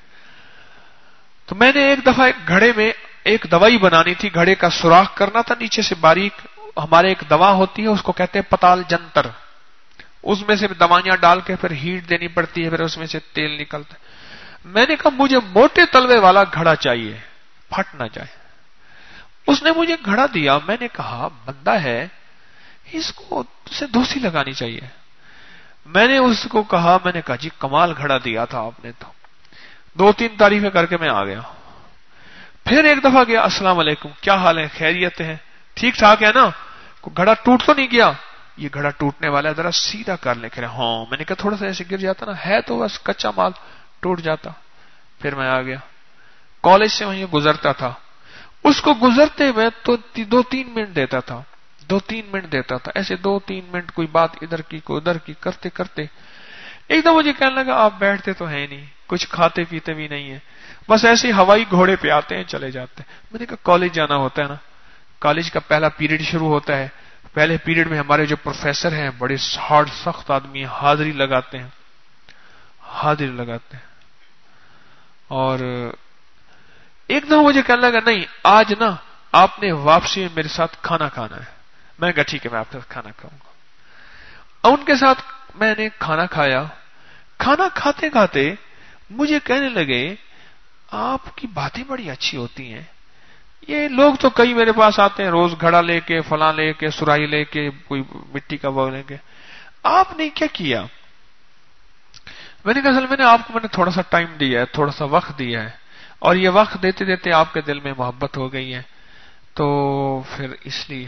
تو میں نے ایک دفعہ ایک گھڑے میں ایک دوائی بنانی تھی، گھڑے کا سوراخ کرنا تھا نیچے سے باریک. ہمارے ایک دوا ہوتی ہے، اس کو کہتے ہیں پتال جنتر، اس میں سے دوائیاں ڈال کے پھر ہیٹ دینی پڑتی ہے، پھر اس میں سے تیل نکلتا ہے. میں نے کہا مجھے موٹے تلوے والا گھڑا چاہیے، پھٹ نہ جائے. اس نے مجھے گھڑا دیا. میں نے کہا بندہ ہے، اس کو سے دوستی لگانی چاہیے. میں نے اس کو کہا، میں نے کہا جی کمال گھڑا دیا تھا آپ نے. تو دو تین تعریفیں کر کے میں آ گیا. پھر ایک دفعہ گیا، السلام علیکم، کیا حال ہے، خیریت ہے، ٹھیک ٹھاک ہے نا، گھڑا ٹوٹ تو نہیں گیا؟ یہ گھڑا ٹوٹنے والا ہے، ذرا سیدھا کر لیں. کہ ہاں. میں نے کہا تھوڑا سا ایسے گر جاتا نا، ہے تو بس کچا مال، ٹوٹ جاتا. پھر میں آ گیا. کالج سے وہیں گزرتا تھا، اس کو گزرتے میں تو دو تین منٹ دیتا تھا، دو تین منٹ دیتا تھا. ایسے دو تین منٹ کوئی بات ادھر کی کوئی ادھر کی کرتے کرتے ایک دم مجھے کہنے لگا آپ بیٹھتے تو ہیں نہیں، کچھ کھاتے پیتے بھی نہیں ہیں، بس ایسے ہوائی گھوڑے پہ آتے ہیں چلے جاتے ہیں. میں نے کہا کالج جانا ہوتا ہے نا، کالج کا پہلا پیریڈ شروع ہوتا ہے. پہلے پیریڈ میں ہمارے جو پروفیسر ہیں بڑے ہارڈ سخت آدمی ہیں، حاضری لگاتے ہیں، حاضری لگاتے ہیں. اور ایک دم مجھے کہنے لگا نہیں آج نا آپ نے واپسی میں میرے ساتھ کھانا کھانا ہے. میں نے کہا ٹھیک ہے میں آپ کے ساتھ کھانا کھاؤں گا. اور ان کے ساتھ میں نے کھانا کھایا. کھانا کھاتے کھاتے مجھے کہنے لگے آپ کی باتیں بڑی اچھی ہوتی ہیں. یہ لوگ تو کئی میرے پاس آتے ہیں روز گھڑا لے کے، فلاں لے کے، سرائی لے کے، کوئی مٹی کا وہ لے کے، آپ نے کیا کیا؟ میں نے کہا اصل میں نے آپ کو میں نے تھوڑا سا ٹائم دیا ہے، تھوڑا سا وقت دیا ہے، اور یہ وقت دیتے دیتے آپ کے دل میں محبت ہو گئی ہے، تو پھر اس لیے.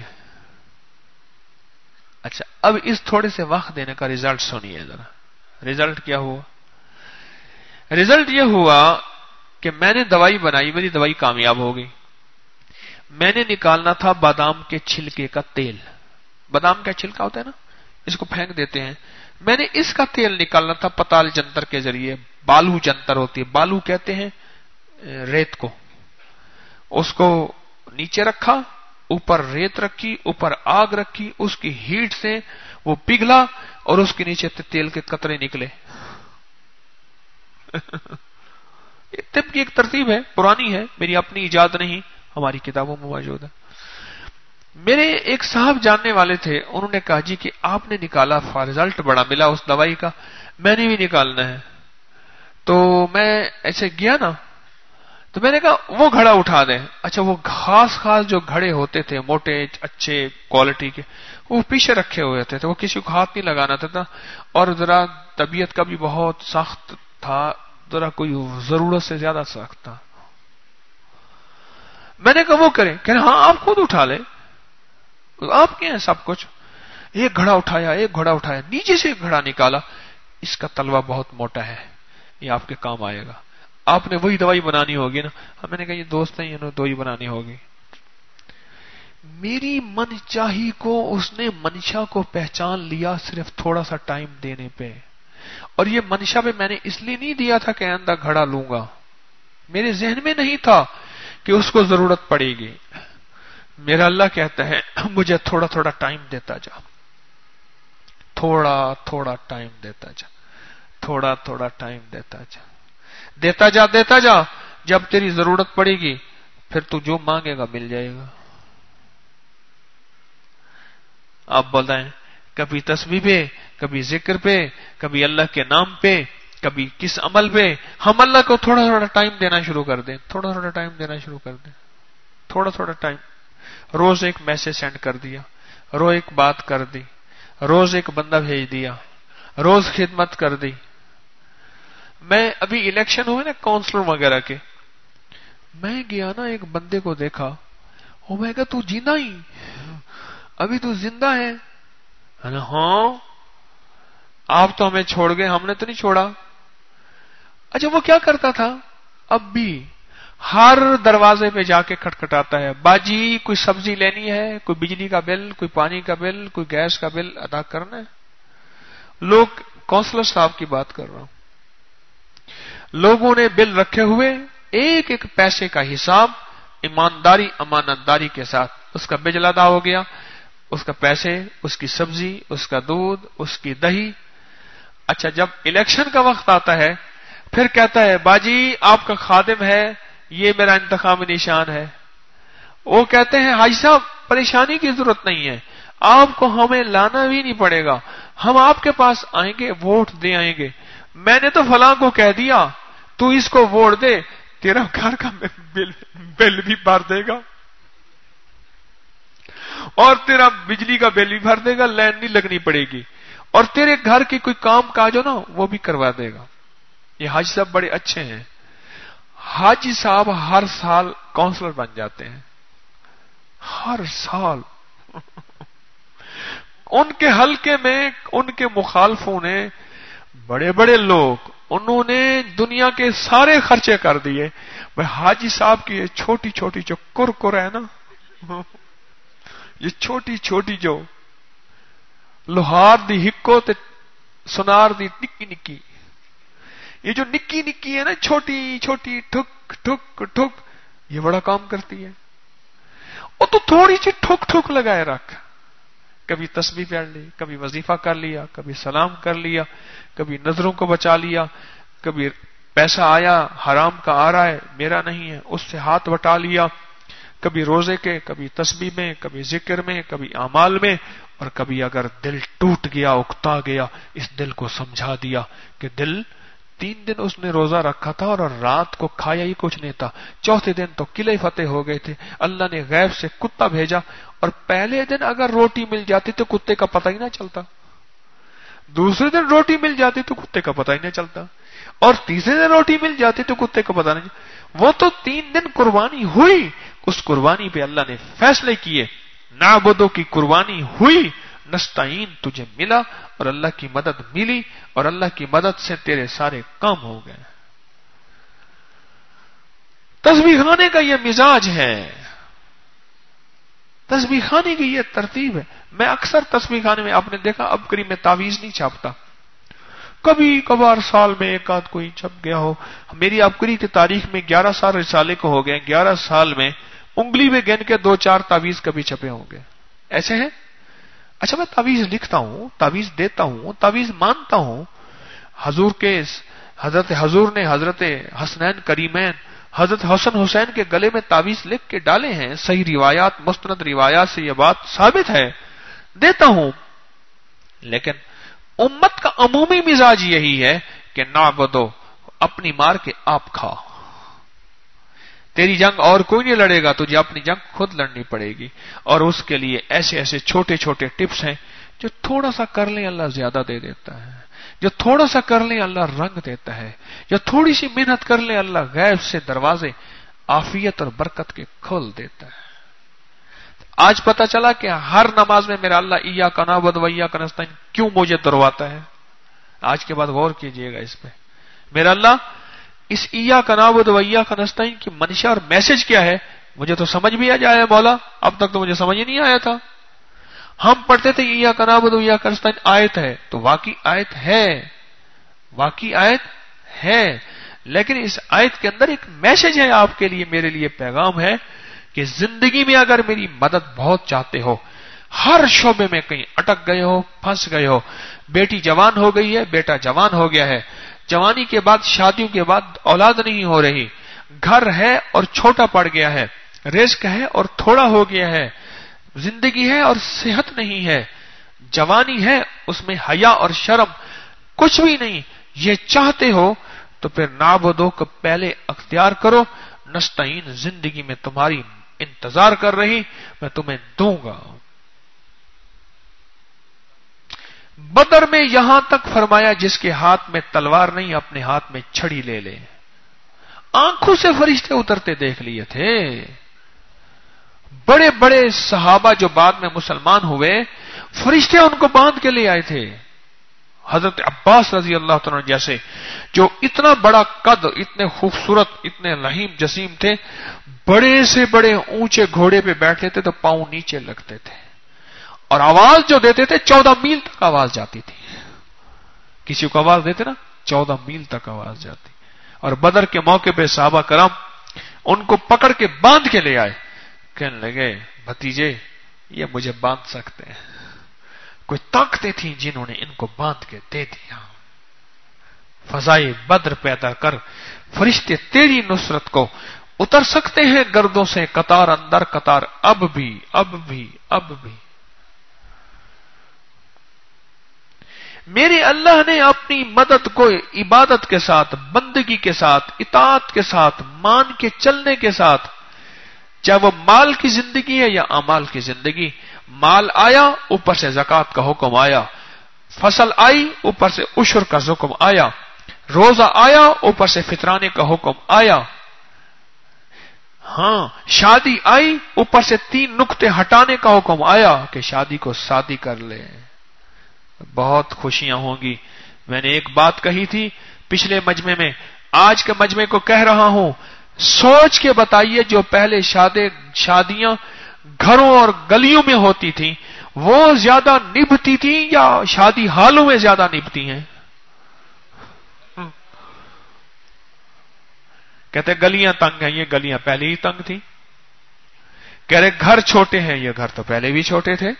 اچھا اب اس تھوڑے سے وقت دینے کا ریزلٹ سنیے ذرا. ریزلٹ کیا ہوا؟ ریزلٹ یہ ہوا کہ میں نے دوائی بنائی، میری دوائی کامیاب ہو گئی. میں نے نکالنا تھا بادام کے چھلکے کا تیل. بادام کا چھلکا ہوتا ہے نا، اس کو پھینک دیتے ہیں. میں نے اس کا تیل نکالنا تھا پتال جنتر کے ذریعے. بالو جنتر ہوتی ہے، بالو کہتے ہیں ریت کو. اس کو نیچے رکھا، اوپر ریت رکھی، اوپر آگ رکھی، اس کی ہیٹ سے وہ پگھلا اور اس کے نیچے تیل کے قطرے نکلے. طب کی ایک ترتیب ہے، پرانی ہے، میری اپنی ایجاد نہیں، ہماری کتابوں میں موجود ہے. میرے ایک صاحب جاننے والے تھے، انہوں نے کہا جی کہ آپ نے نکالا، رزلٹ بڑا ملا اس دوائی کا، میں نے بھی نکالنا ہے. تو میں ایسے گیا نا، تو میں نے کہا وہ گھڑا اٹھا دیں. اچھا وہ خاص خاص جو گھڑے ہوتے تھے موٹے اچھے کوالٹی کے، وہ پیچھے رکھے ہوئے تھے، تو وہ کسی کو ہاتھ نہیں لگانا تھا. اور ذرا طبیعت کا بھی بہت سخت تھا، ذرا کوئی ضرورت سے زیادہ سخت تھا. میں نے کہا وہ کریں، کہ ہاں آپ خود اٹھا لیں، آپ کے ہیں سب کچھ. ایک گھڑا اٹھایا، ایک گھڑا اٹھایا، نیچے سے ایک گھڑا نکالا. اس کا تلوا بہت موٹا ہے، یہ آپ کے کام آئے گا، آپ نے وہی دوائی بنانی ہوگی نا. میں نے کہا یہ دوست ہیں، انہوں نے دوائی بنانی ہوگی. میری من چاہی کو اس نے منشا کو پہچان لیا صرف تھوڑا سا ٹائم دینے پہ. اور یہ منشا پہ میں نے اس لیے نہیں دیا تھا کہ آئندہ گھڑا لوں گا، میرے ذہن میں نہیں تھا کہ اس کو ضرورت پڑے گی. میرا اللہ کہتا ہے مجھے تھوڑا تھوڑا ٹائم دیتا جا، تھوڑا تھوڑا ٹائم دیتا جا، تھوڑا تھوڑا ٹائم دیتا جا، دیتا جا دیتا جا، جب تیری ضرورت پڑے گی پھر تو جو مانگے گا مل جائے گا۔ آپ بتائیں، کبھی تسبیح پہ، کبھی ذکر پہ، کبھی اللہ کے نام پہ، کبھی کس عمل پہ ہم اللہ کو تھوڑا تھوڑا ٹائم دینا شروع کر دیں، تھوڑا تھوڑا ٹائم دینا شروع کر دیں، تھوڑا تھوڑا ٹائم۔ روز ایک میسج سینڈ کر دیا، روز ایک بات کر دی، روز ایک بندہ بھیج دیا، روز خدمت کر دی۔ میں ابھی الیکشن ہوئے نا کونسلر وغیرہ کے، میں گیا نا ایک بندے کو دیکھا، او میں کہا تو جینا ہی ابھی تو زندہ ہے؟ ہاں، آپ تو ہمیں چھوڑ گئے، ہم نے تو نہیں چھوڑا۔ اچھا وہ کیا کرتا تھا؟ اب بھی ہر دروازے پہ جا کے کھٹکھٹاتا ہے، باجی کوئی سبزی لینی ہے، کوئی بجلی کا بل، کوئی پانی کا بل، کوئی گیس کا بل ادا کرنا ہے۔ لوگ، کونسلر صاحب کی بات کر رہا ہوں، لوگوں نے بل رکھے ہوئے، ایک ایک پیسے کا حساب ایمانداری امانت داری کے ساتھ، اس کا بل ادا ہو گیا، اس کا پیسے، اس کی سبزی، اس کا دودھ، اس کی دہی۔ اچھا جب الیکشن کا وقت آتا ہے پھر کہتا ہے باجی آپ کا خادم ہے، یہ میرا انتخامی نشان ہے۔ وہ کہتے ہیں حاجی صاحب پریشانی کی ضرورت نہیں ہے، آپ کو ہمیں لانا بھی نہیں پڑے گا، ہم آپ کے پاس آئیں گے، ووٹ دے آئیں گے۔ میں نے تو فلاں کو کہہ دیا تو اس کو ووٹ دے، تیرا گھر کا بل بل بھی بھر دے گا اور تیرا بجلی کا بل بھی بھر دے گا، لائن نہیں لگنی پڑے گی، اور تیرے گھر کی کوئی کام کاج ہو نا وہ بھی کروا دے گا۔ یہ حاجی صاحب بڑے اچھے ہیں۔ حاجی صاحب ہر سال کونسلر بن جاتے ہیں، ہر سال۔ ان کے حلقے میں ان کے مخالفوں نے، بڑے بڑے لوگ، انہوں نے دنیا کے سارے خرچے کر دیے، بھائی حاجی صاحب کی یہ چھوٹی چھوٹی جو کرکر ہے نا، یہ چھوٹی چھوٹی جو لوہار دی ہکو تے سنار دی نکی نکی، یہ جو نکی نکی ہے نا، چھوٹی چھوٹی ٹھک ٹھک ٹھک، یہ بڑا کام کرتی ہے۔ وہ تو تھوڑی سی ٹھک ٹھک لگائے رکھ، کبھی تسبیح پڑھ لی، کبھی وظیفہ کر لیا، کبھی سلام کر لیا، کبھی نظروں کو بچا لیا، کبھی پیسہ آیا حرام کا آ رہا ہے میرا نہیں ہے اس سے ہاتھ بٹا لیا، کبھی روزے کے، کبھی تسبیح میں، کبھی ذکر میں، کبھی اعمال میں، اور کبھی اگر دل ٹوٹ گیا، اکتا گیا، اس دل کو سمجھا دیا کہ دل تین دن اس نے روزہ رکھا تھا اور رات کو کھایا ہی کچھ نہیں تھا، چوتھے دن تو قلعے فتح ہو گئے تھے، اللہ نے غیب سے کتا بھیجا، اور پہلے دن اگر روٹی مل جاتی تو کتے کا پتہ ہی نہ چلتا، دوسرے دن روٹی مل جاتی تو کتے کا پتہ ہی نہیں چلتا، اور تیسرے دن روٹی مل جاتی تو کتے کا پتہ نہیں چلتا۔ وہ تو تین دن قربانی ہوئی، اس قربانی پہ اللہ نے فیصلے کیے، نعبدو کی قربانی ہوئی، نستعین تجھے ملا، اور اللہ کی مدد ملی، اور اللہ کی مدد سے تیرے سارے کام ہو گئے۔ تسبیح خانے کا یہ مزاج ہے، تسبیح خانے کی یہ ترتیب ہے۔ میں اکثر تسبیح خانے میں، آپ نے دیکھا اب قریب میں تعویذ نہیں چھاپتا، کبھی کبھار سال میں ایک آدھ کوئی چھپ گیا ہو۔ میری آبکری کی تاریخ میں گیارہ سال رسالے کو ہو گئے، گیارہ سال میں انگلی میں گن کے دو چار تعویذ کبھی چھپے ہوں گے، ایسے ہیں۔ اچھا میں تعویذ لکھتا ہوں، تعویذ دیتا ہوں، تعویذ مانتا ہوں۔ حضور کے حضرت حضور نے حضرت حسنین کریمین حضرت حسن حسین کے گلے میں تعویذ لکھ کے ڈالے ہیں، صحیح روایات، مستند روایات سے یہ بات ثابت ہے، دیتا ہوں۔ لیکن امت کا عمومی مزاج یہی ہے کہ نعبدو، اپنی مار کے آپ کھا، تیری جنگ اور کوئی نہیں لڑے گا، تجھے اپنی جنگ خود لڑنی پڑے گی، اور اس کے لیے ایسے ایسے چھوٹے چھوٹے ٹپس ہیں، جو تھوڑا سا کر لیں اللہ زیادہ دے دیتا ہے، جو تھوڑا سا کر لیں اللہ رنگ دیتا ہے، جو تھوڑی سی محنت کر لیں اللہ غیب سے دروازے عافیت اور برکت کے کھول دیتا ہے۔ آج پتا چلا کہ ہر نماز میں میرا اللہ ایاک نعبد و ایاک نستعین کیوں مجھے درواتا ہے۔ آج کے بعد غور کیجئے گا اس پہ، میرا اللہ اس ایاک نعبد و ایاک نستعین کی منشا اور میسج کیا ہے، مجھے تو سمجھ بھی آ جائے مولا، اب تک تو مجھے سمجھ ہی نہیں آیا تھا۔ ہم پڑھتے تھے ایاک نعبد و ایاک نستعین آیت ہے، تو واقعی آیت ہے، واقعی آیت ہے، لیکن اس آیت کے اندر ایک میسج ہے آپ کے لیے، میرے لیے پیغام ہے کہ زندگی میں اگر میری مدد بہت چاہتے ہو، ہر شعبے میں کہیں اٹک گئے ہو، پھنس گئے ہو، بیٹی جوان ہو گئی ہے، بیٹا جوان ہو گیا ہے، جوانی کے بعد شادیوں کے بعد اولاد نہیں ہو رہی، گھر ہے اور چھوٹا پڑ گیا ہے، رزق ہے اور تھوڑا ہو گیا ہے، زندگی ہے اور صحت نہیں ہے، جوانی ہے اس میں حیا اور شرم کچھ بھی نہیں، یہ چاہتے ہو تو پھر نعبدو کو پہلے اختیار کرو، نستعین زندگی میں تمہاری انتظار کر رہی، میں تمہیں دوں گا۔ بدر میں یہاں تک فرمایا جس کے ہاتھ میں تلوار نہیں اپنے ہاتھ میں چھڑی لے لے، آنکھوں سے فرشتے اترتے دیکھ لیے تھے۔ بڑے بڑے صحابہ جو بعد میں مسلمان ہوئے، فرشتے ان کو باندھ کے لے آئے تھے۔ حضرت عباس رضی اللہ تعالیٰ جیسے جو اتنا بڑا قد، اتنے خوبصورت، اتنے رحیم جسیم تھے، بڑے سے بڑے اونچے گھوڑے پہ بیٹھتے تھے تو پاؤں نیچے لگتے تھے، اور آواز جو دیتے تھے چودہ میل تک آواز جاتی تھی۔ کسی کو آواز دیتے نا، چودہ میل تک آواز جاتی۔ اور بدر کے موقع پہ صحابہ کرام ان کو پکڑ کے باندھ کے لے آئے، کہنے لگے بھتیجے یہ مجھے باندھ سکتے ہیں، کوئی طاقتیں تھیں جنہوں نے ان کو باندھ کے دے دیا۔ فضائے بدر پیدا کر فرشتے تیری نصرت کو اتر سکتے ہیں گردوں سے، قطار اندر قطار اب بھی اب بھی اب بھی۔ میرے اللہ نے اپنی مدد کو عبادت کے ساتھ، بندگی کے ساتھ، اطاعت کے ساتھ، مان کے چلنے کے ساتھ، چاہے وہ مال کی زندگی ہے یا اعمال کی زندگی، مال آیا اوپر سے زکوٰۃ کا حکم آیا، فصل آئی اوپر سے عشر کا حکم آیا، روزہ آیا اوپر سے فطرانے کا حکم آیا، ہاں شادی آئی اوپر سے تین نقطے ہٹانے کا حکم آیا کہ شادی کو شادی کر لے۔ بہت خوشیاں ہوں گی۔ میں نے ایک بات کہی تھی پچھلے مجمع میں، آج کے مجمع کو کہہ رہا ہوں، سوچ کے بتائیے جو پہلے شادی شادیاں گھروں اور گلیوں میں ہوتی تھیں وہ زیادہ نبھتی تھی یا شادی ہالوں میں زیادہ نبھتی ہیں؟ کہتے گلیاں تنگ ہیں، یہ گلیاں پہلے ہی تنگ تھی۔ کہہ رہے گھر چھوٹے ہیں، یہ گھر تو پہلے بھی چھوٹے تھے۔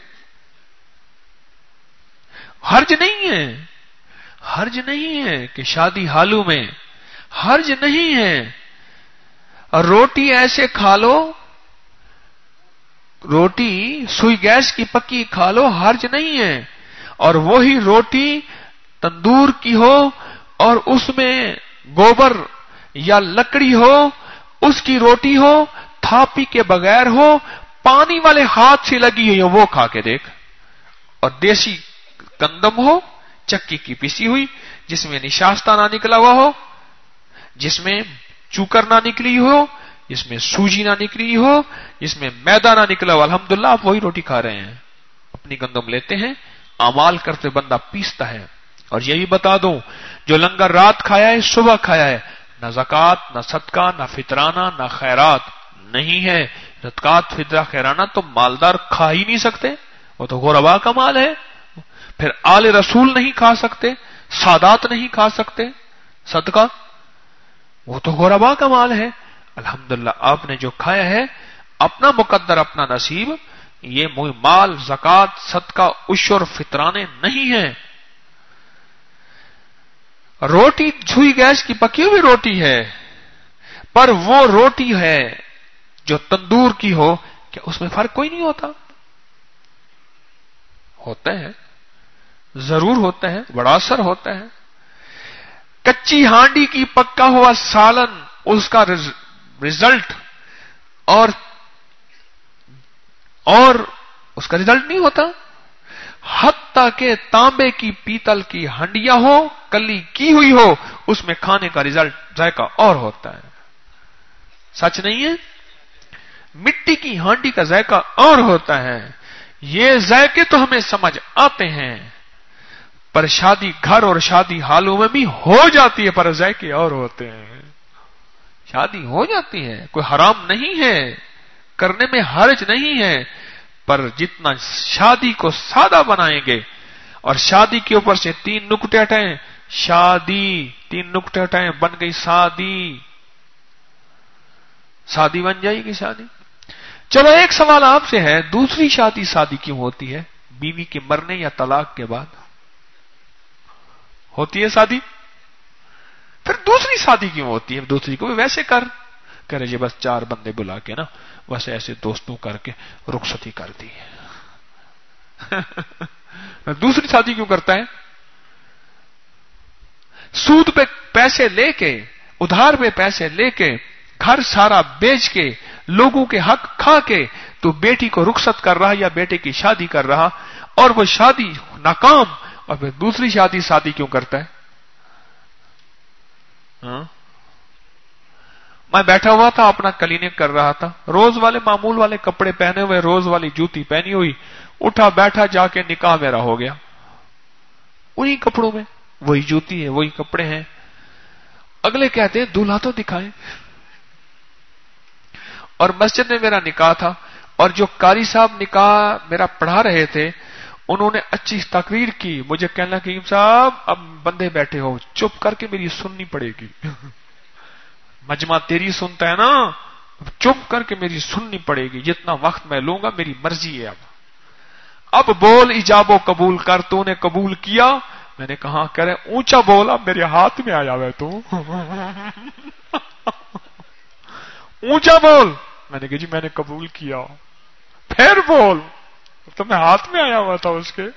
حرج نہیں ہے، حرج نہیں ہے کہ شادی ہالوں میں، حرج نہیں ہے، اور روٹی ایسے کھا لو، روٹی سوئی گیس کی پکی کھا لو، حرج نہیں ہے، اور وہی روٹی تندور کی ہو اور اس میں گوبر یا لکڑی ہو، اس کی روٹی ہو، تھاپی کے بغیر ہو، پانی والے ہاتھ سے لگی ہوئی ہو، وہ کھا کے دیکھ، اور دیسی گندم ہو، چکی کی پیسی ہوئی، جس میں نشاستہ نہ نکلا ہوا ہو، جس میں چوکر نہ نکلی ہو، جس میں سوجی نہ نکلی ہو، جس میں میدا نہ نکلا ہو، الحمدللہ آپ وہی روٹی کھا رہے ہیں۔ اپنی گندم لیتے ہیں، اعمال کرتے بندہ پیستا ہے۔ اور یہی بتا دوں، جو لنگر رات کھایا ہے صبح کھایا ہے، نہ زکوٰۃ، نہ صدقہ، نہ فطرانہ، نہ خیرات نہیں ہے۔ زکوٰۃ، فطرہ، خیرانہ تو مالدار کھا ہی نہیں سکتے، وہ تو غربا کا مال ہے۔ پھر آل رسول نہیں کھا سکتے، سادات نہیں کھا سکتے صدقہ، وہ تو غربا کا مال ہے۔ الحمدللہ آپ نے جو کھایا ہے اپنا مقدر، اپنا نصیب، یہ مال، زکوٰۃ، صدقہ، عشر، فطرانے نہیں ہیں۔ روٹی چھوئی گیس کی پکی ہوئی روٹی ہے، پر وہ روٹی ہے جو تندور کی ہو، کیا اس میں فرق کوئی نہیں ہوتا؟ ہوتا ہے، ضرور ہوتا ہے، بڑا اثر ہوتا ہے۔ کچی ہانڈی کی پکا ہوا سالن، اس کا رزلٹ اور اور اس کا رزلٹ نہیں ہوتا، حتیٰ کہ تانبے کی پیتل کی ہنڈیاں ہو، کلی کی ہوئی ہو، اس میں کھانے کا رزلٹ، ذائقہ اور ہوتا ہے۔ سچ نہیں ہے؟ مٹی کی ہانڈی کا ذائقہ اور ہوتا ہے۔ یہ ذائقے تو ہمیں سمجھ آتے ہیں، پر شادی گھر اور شادی ہالوں میں بھی ہو جاتی ہے، پر ذائقے اور ہوتے ہیں۔ شادی ہو جاتی ہے، کوئی حرام نہیں ہے، کرنے میں حرج نہیں ہے، پر جتنا شادی کو سادہ بنائیں گے اور شادی کے اوپر سے تین نقطے ہٹائیں، شادی تین نقطے ہٹائیں، بن گئی سادی، سادی بن جائے گی شادی۔ چلو ایک سوال آپ سے ہے، دوسری شادی شادی کیوں ہوتی ہے؟ بیوی کے مرنے یا طلاق کے بعد ہوتی ہے شادی، پھر دوسری شادی کیوں ہوتی ہے؟ دوسری کو بھی ویسے کر کرے جی، بس چار بندے بلا کے نا بس ایسے دوستوں کر کے رخصتی کر دی دوسری شادی کیوں کرتا ہے؟ سود پہ پیسے لے کے، ادھار پہ پیسے لے کے، گھر سارا بیچ کے، لوگوں کے حق کھا کے تو بیٹی کو رخصت کر رہا یا بیٹے کی شادی کر رہا، اور وہ شادی ناکام، اور پھر دوسری شادی شادی کیوں کرتا ہے؟ ہاں؟ میں بیٹھا ہوا تھا، اپنا کلینک کر رہا تھا، روز والے معمول والے کپڑے پہنے ہوئے، روز والی جوتی پہنی ہوئی، اٹھا بیٹھا، جا کے نکاح میرا ہو گیا انہی کپڑوں میں، وہی جوتی ہے، وہی کپڑے ہیں۔ اگلے کہتے ہیں دولہا تو دکھائے، اور مسجد میں میرا نکاح تھا، اور جو قاری صاحب نکاح میرا پڑھا رہے تھے انہوں نے اچھی تقریر کی، مجھے کہنے لگا کہ صاحب اب بندے بیٹھے ہو، چپ کر کے میری سننی پڑے گی، مجمع تیری سنتا ہے نا، چپ کر کے میری سننی پڑے گی، جتنا وقت میں لوں گا میری مرضی ہے، اب اب بول ایجاب و قبول کر، تو نے قبول کیا؟ میں نے کہا کرے اونچا بول، اب میرے ہاتھ میں آیا ہوا ہے تو اونچا بول۔ میں نے کہا جی میں نے قبول کیا۔ پھر بول، تو میں ہاتھ میں آیا ہوا تھا اس کے۔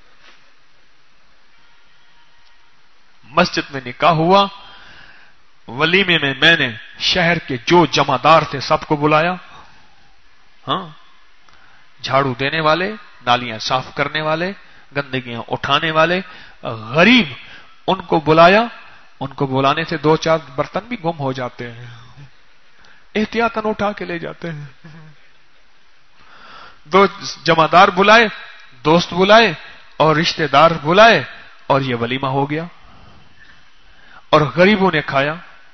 مسجد میں نکاح ہوا، ولیمے میں میں نے شہر کے جو جمعدار تھے سب کو بلایا، ہاں، جھاڑو دینے والے، نالیاں صاف کرنے والے، گندگیاں اٹھانے والے، غریب، ان کو بلایا۔ ان کو بلانے سے دو چار برتن بھی گم ہو جاتے ہیں، احتیاطاً اٹھا کے لے جاتے ہیں۔ دو جمعدار بلائے، دوست بلائے اور رشتہ دار بلائے، اور یہ ولیمہ ہو گیا، اور غریبوں نے کھایا۔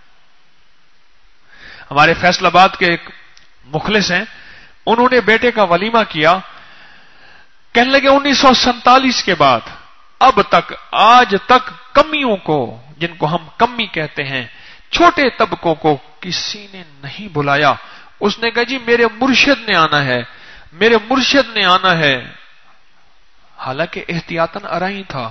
ہمارے فیصل آباد کے ایک مخلص ہیں، انہوں نے بیٹے کا ولیمہ کیا، کہنے لگے انیس سو سینتالیس کے بعد اب تک، آج تک کمیوں کو، جن کو ہم کمی کہتے ہیں، چھوٹے طبقوں کو کسی نے نہیں بلایا۔ اس نے کہا جی میرے مرشد نے آنا ہے، میرے مرشد نے آنا ہے، حالانکہ احتیاطاً آرائی تھا۔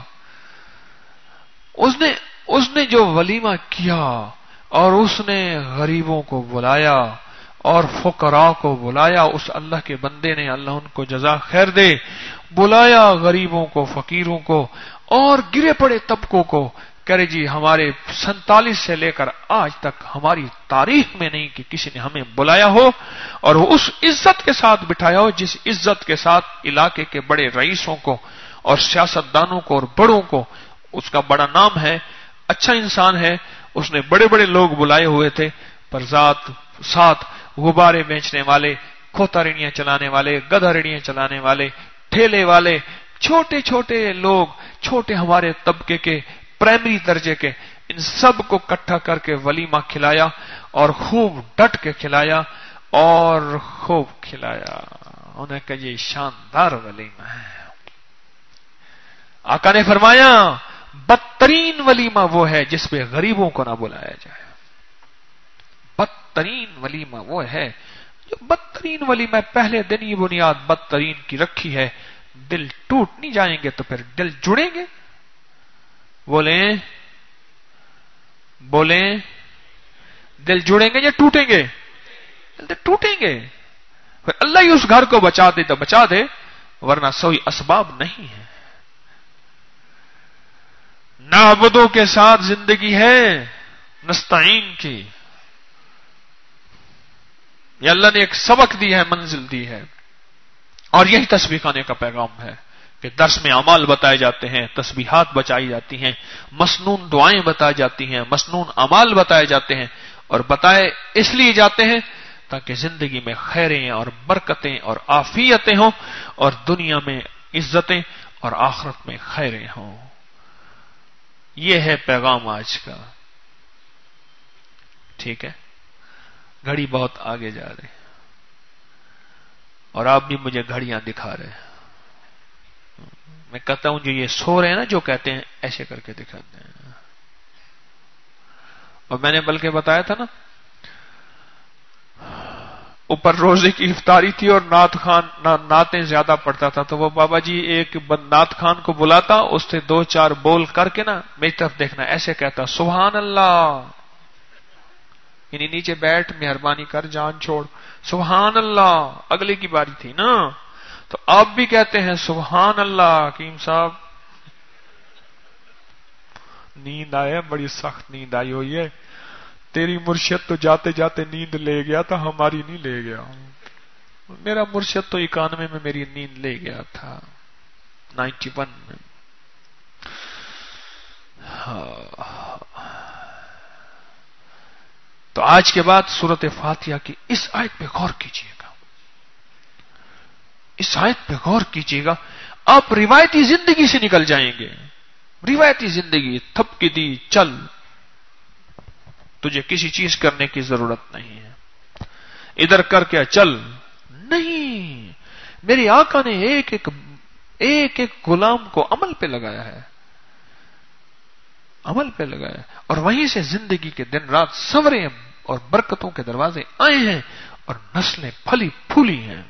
اس نے اس نے جو ولیمہ کیا، اور اس نے غریبوں کو بلایا اور فقراء کو بلایا، اس اللہ کے بندے نے، اللہ ان کو جزا خیر دے، بلایا غریبوں کو، فقیروں کو، اور گرے پڑے طبقوں کو۔ کہہ رہے جی ہمارے سینتالیس سے لے کر آج تک ہماری تاریخ میں نہیں کہ کسی نے ہمیں بلایا ہو اور اس عزت کے ساتھ بٹھایا ہو جس عزت کے ساتھ علاقے کے بڑے رئیسوں کو اور سیاستدانوں کو اور بڑوں کو، اس کا بڑا نام ہے، اچھا انسان ہے، اس نے بڑے بڑے لوگ بلائے ہوئے تھے، پر ذات ساتھ غبارے بیچنے والے، کھوتا ریڑیاں چلانے والے، گدھا ریڑیاں چلانے والے، ٹھیلے والے، چھوٹے چھوٹے لوگ، چھوٹے ہمارے طبقے کے، پرائمری درجے کے، ان سب کو اکٹھا کر کے ولیمہ کھلایا، اور خوب ڈٹ کے کھلایا، اور خوب کھلایا۔ انہیں کہا یہ شاندار ولیمہ ہے۔ آقا نے فرمایا بدترین ولیمہ وہ ہے جس پہ غریبوں کو نہ بلایا جائے۔ بدترین ولیمہ وہ ہے جو بدترین ولیمہ پہلے دن ہی بنیاد بدترین کی رکھی ہے، دل ٹوٹ نہیں جائیں گے تو پھر دل جڑیں گے؟ بولیں بولیں دل جڑیں گے یا ٹوٹیں گے؟ دل ٹوٹیں گے۔ پھر اللہ ہی اس گھر کو بچا دے تو بچا دے، ورنہ سوئی اسباب نہیں ہے۔ نعبدوں کے ساتھ زندگی ہے، نستعین کی، یہ اللہ نے ایک سبق دی ہے، منزل دی ہے، اور یہی تسبیح خانے کا پیغام ہے کہ درس میں اعمال بتائے جاتے ہیں، تسبیحات بچائی جاتی ہیں، مسنون دعائیں بتائی جاتی ہیں، مسنون اعمال بتائے جاتے ہیں، اور بتائے اس لیے جاتے ہیں تاکہ زندگی میں خیریں اور برکتیں اور عافیتیں ہوں، اور دنیا میں عزتیں اور آخرت میں خیریں ہوں۔ یہ ہے پیغام آج کا۔ ٹھیک ہے، گھڑی بہت آگے جا رہی اور آپ بھی مجھے گھڑیاں دکھا رہے ہیں۔ میں کہتا ہوں جو یہ سو رہے ہیں نا، جو کہتے ہیں ایسے کر کے دکھاتے ہیں، اور میں نے بلکہ بتایا تھا نا اوپر روزے کی افطاری تھی اور نعت خان نعتیں زیادہ پڑھتا تھا، تو وہ بابا جی ایک نعت خان کو بلاتا، اس سے دو چار بول کر کے نا میری طرف دیکھنا، ایسے کہتا سبحان اللہ، یعنی نیچے بیٹھ مہربانی کر جان چھوڑ، سبحان اللہ، اگلے کی باری تھی نا۔ تو آپ بھی کہتے ہیں سبحان اللہ حکیم صاحب، نیند آئے، بڑی سخت نیند آئی ہوئی ہے، تیری مرشد تو جاتے جاتے نیند لے گیا تھا، ہماری نہیں لے گیا، میرا مرشد تو اکانوے میں میری نیند لے گیا تھا، نائنٹی ون میں۔ تو آج کے بعد سورۃ فاتحہ کی اس آیت پہ غور کیجیے گا، اس آیت پہ غور کیجیے گا، آپ روایتی زندگی سے نکل جائیں گے۔ روایتی زندگی، تھپ کی دی چل، تجھے کسی چیز کرنے کی ضرورت نہیں ہے، ادھر کر کے چل، نہیں، میرے آقا نے ایک ایک ایک ایک غلام کو عمل پہ لگایا ہے، عمل پہ لگایا ہے، اور وہیں سے زندگی کے دن رات سنورے اور برکتوں کے دروازے آئے ہیں اور نسلیں پھلی پھولی ہیں۔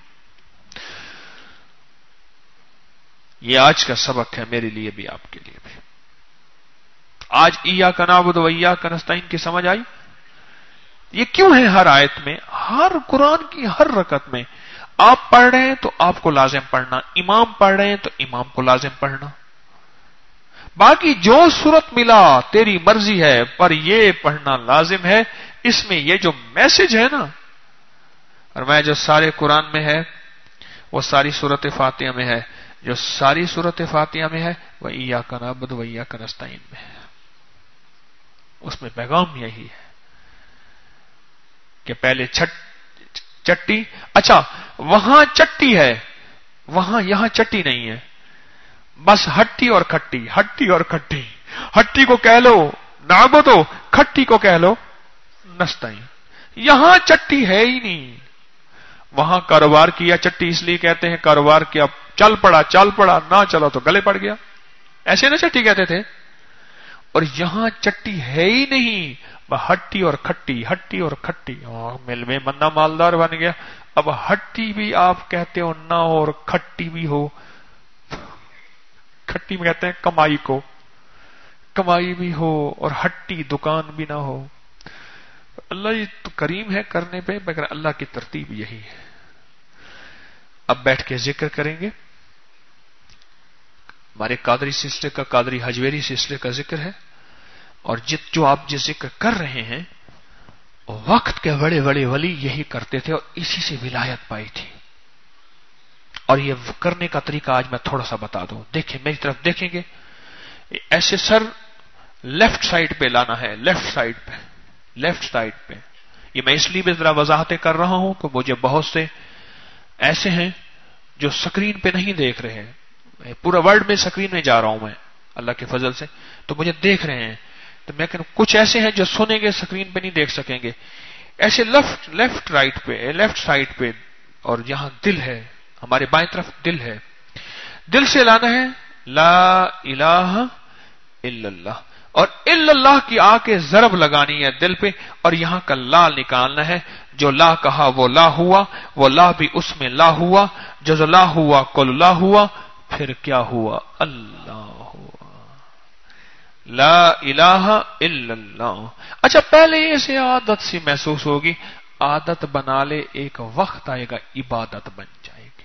یہ آج کا سبق ہے میرے لیے بھی، آپ کے لیے بھی۔ آج ایاک نعبد و ایاک نستعین کی سمجھ آئی؟ یہ کیوں ہے ہر آیت میں، ہر قرآن کی ہر رکعت میں؟ آپ پڑھ رہے ہیں تو آپ کو لازم پڑھنا، امام پڑھ رہے ہیں تو امام کو لازم پڑھنا، باقی جو صورت ملا تیری مرضی ہے، پر یہ پڑھنا لازم ہے۔ اس میں یہ جو میسج ہے نا، اور میں جو سارے قرآن میں ہے وہ ساری سورۃ فاتحہ میں ہے، جو ساری سورۃ فاتحہ میں ہے وہ ایاک نعبد و ایاک نستعین میں ہے، اس میں پیغام یہی ہے کہ پہلے چھٹ چٹی، اچھا وہاں چٹی ہے، وہاں یہاں چٹی نہیں ہے، بس ہٹی اور کھٹی، ہٹی اور کھٹی، ہٹی کو کہہ لو نعبدو، کھٹی کو کہہ لو نستعین، یہاں چٹی ہے ہی نہیں۔ وہاں کاروبار کیا، چٹی اس لیے کہتے ہیں کاروبار کیا، چل پڑا چل پڑا، نہ چلا تو گلے پڑ گیا، ایسے نہ چٹی کہتے تھے، اور یہاں چٹی ہے ہی نہیں، ہٹی اور کھٹی، ہٹی اور کھٹی، مل میں بندہ مالدار بن گیا۔ اب ہٹی بھی آپ کہتے ہو نہ ہو اور کھٹی بھی ہو، کھٹی میں کہتے ہیں کمائی کو، کمائی بھی ہو اور ہٹی دکان بھی نہ ہو۔ اللہ یہ تو کریم ہے کرنے پہ، مگر اللہ کی ترتیب یہی ہے۔ اب بیٹھ کے ذکر کریں گے، ہمارے قادری سلسلے کا، قادری حجویری سلسلے کا ذکر ہے، اور جت جو آپ جس ذکر کر رہے ہیں وقت کے بڑے بڑے ولی یہی کرتے تھے اور اسی سے ولایت پائی تھی، اور یہ کرنے کا طریقہ آج میں تھوڑا سا بتا دوں۔ دیکھیں میری طرف دیکھیں گے، ایسے سر لیفٹ سائڈ پہ لانا ہے، لیفٹ سائڈ پہ، لیفٹ سائڈ پہ۔ یہ میں اس لیے بھی ذرا وضاحتیں کر رہا ہوں کہ مجھے بہت سے ایسے ہیں جو سکرین پہ نہیں دیکھ رہے ہیں، پورا ورلڈ میں سکرین میں جا رہا ہوں میں اللہ کے فضل سے، تو مجھے دیکھ رہے ہیں، تو میں کہوں کچھ ایسے ہیں جو سنیں گے سکرین پہ نہیں دیکھ سکیں گے، ایسے لیفٹ لیفٹ رائٹ پہ، لیفٹ سائڈ پہ، اور یہاں دل ہے، ہمارے بائیں طرف دل ہے، دل سے لانا ہے لا الہ الا اللہ، اور الا اللہ کی آ کے ضرب لگانی ہے دل پہ، اور یہاں کا لا نکالنا ہے، جو لا کہا وہ لا ہوا، وہ لا بھی اس میں لا ہوا، جو لا ہوا کل لا ہوا، پھر کیا ہوا؟ اللہ ہوا، لا الہ الا اللہ۔ اچھا پہلے اسے عادت سی محسوس ہوگی، عادت بنا لے، ایک وقت آئے گا عبادت بن جائے گی،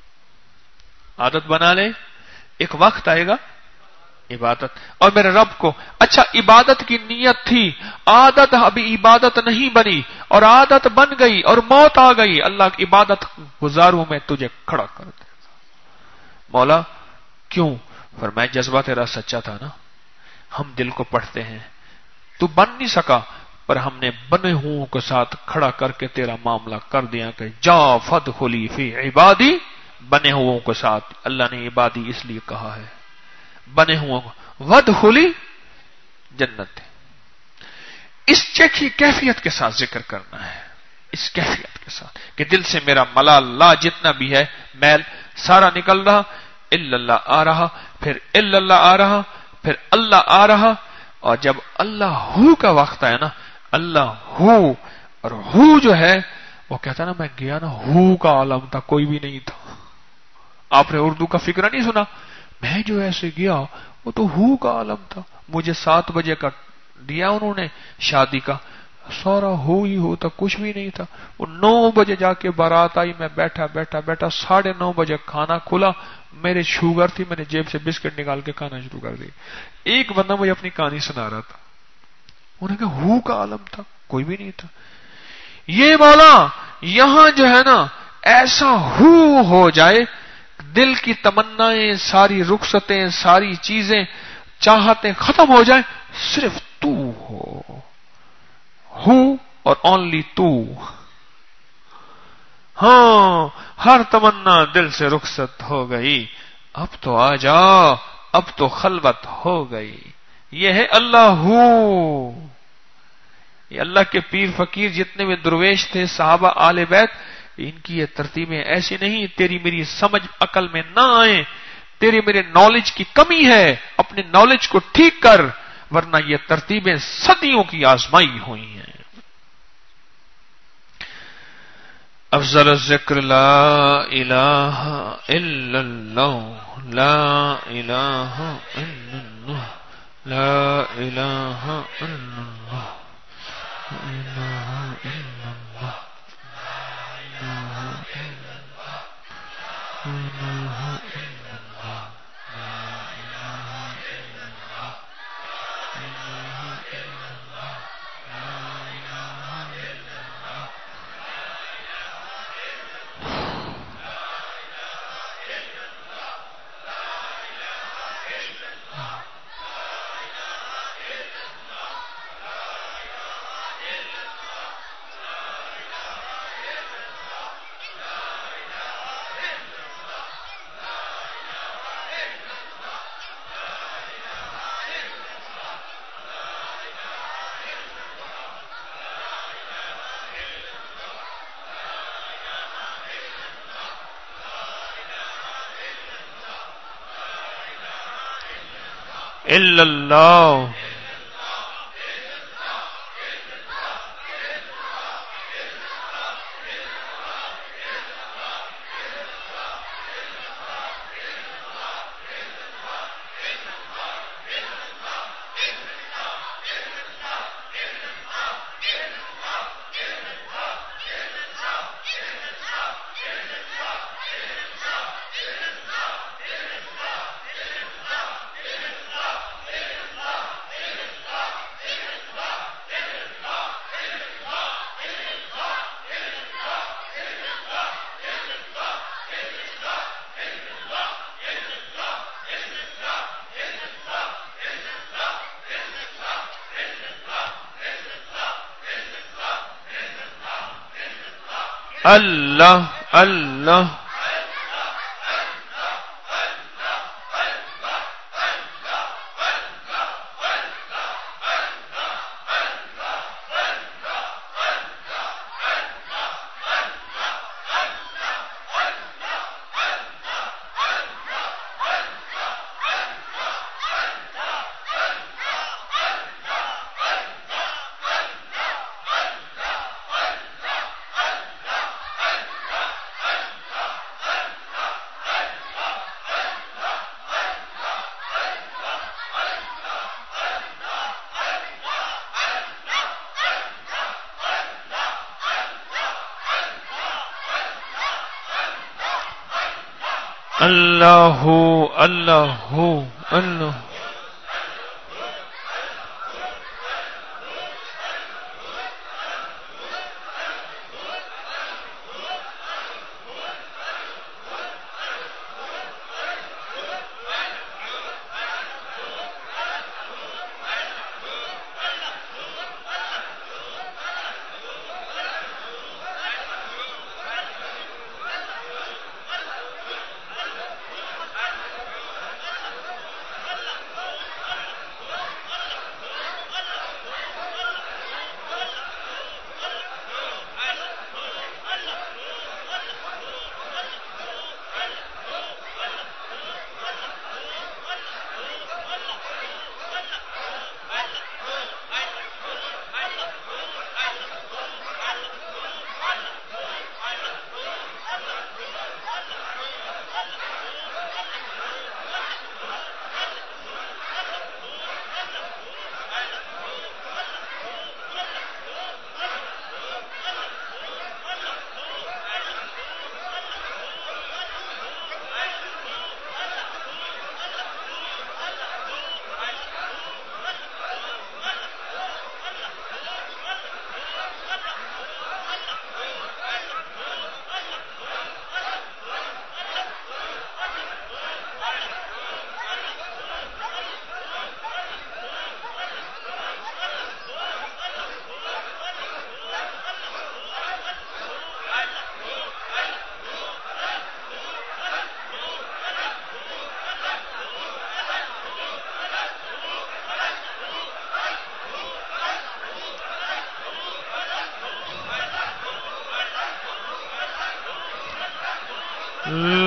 عادت بنا لے، ایک وقت آئے گا عبادت۔ اور میرے رب کو، اچھا عبادت کی نیت تھی، عادت ابھی عبادت نہیں بنی، اور عادت بن گئی اور موت آ گئی، اللہ کی عبادت گزاروں میں تجھے کھڑا کر دے گا۔ مولا کیوں؟ فرمایا جذبہ تیرا سچا تھا نا، ہم دل کو پڑھتے ہیں، تو بن نہیں سکا، پر ہم نے بنے ہوں کے ساتھ کھڑا کر کے تیرا معاملہ کر دیا کہ جا فدخلی فی عبادی، بنے ہوں کے ساتھ، اللہ نے عبادی اس لیے کہا ہے، بنے ہوں ودخلی جنت۔ اس چیک کیفیت کے ساتھ ذکر کرنا ہے، اس کیفیت کے ساتھ کہ دل سے میرا ملال لا جتنا بھی ہے میل سارا نکل رہا، الا اللہ آ رہا، پھر الا اللہ آ رہا، پھر اللہ آ رہا، اور جب اللہ ہو کا وقت آیا نا، اللہ ہو، اور ہو جو ہے وہ کہتا نا میں گیا نا ہو کا عالم تھا، کوئی بھی نہیں تھا. آپ نے اردو کا فکرہ نہیں سنا؟ میں جو ایسے گیا وہ تو ہو کا عالم تھا. مجھے سات بجے کا دیا انہوں نے شادی کا، سارا ہو ہی ہو تھا، کچھ بھی نہیں تھا. وہ نو بجے جا کے بارات آئی، میں بیٹھا بیٹھا بیٹھا ساڑھے نو بجے کھانا کھلا، میرے شوگر تھی، میں نے جیب سے بسکٹ نکال کے کھانا شروع کر دی. ایک بندہ مجھے اپنی کہانی سنا رہا تھا، انہوں نے کہا ہو کا عالم تھا، کوئی بھی نہیں تھا. یہ مولا یہاں جو ہے نا ایسا ہو ہو جائے، دل کی تمنائیں، ساری رخصتیں، ساری چیزیں، چاہتیں ختم ہو جائیں، صرف تو ہو، ہو اور اونلی تو. ہاں ہر تمنا دل سے رخصت ہو گئی، اب تو آ جا، اب تو خلوت ہو گئی. یہ ہے اللہ ہو. یہ اللہ کے پیر فقیر جتنے بھی درویش تھے، صحابہ آل بیت، ان کی یہ ترتیبیں ایسی نہیں تیری میری سمجھ عقل میں نہ آئیں، تیری میرے نالج کی کمی ہے، اپنے نالج کو ٹھیک کر، ورنہ یہ ترتیبیں صدیوں کی آزمائی ہوئی ہیں. افضل الذکر لا الہ الا اللہ، لا الہ الا اللہ، لا الہ الا اللہ، لا الہ الا اللہ، لا الہ الا اللہ، لا الہ الا اللہ، لا الہ الا اللہ، لا الہ الا اللہ، لا الہ الا اللہ. الا اللہ. اللہ اللہ اللہ اللہ اللہ.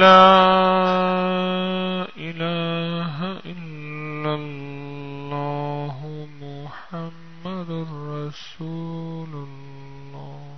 لا إله إلا الله محمد رسول الله.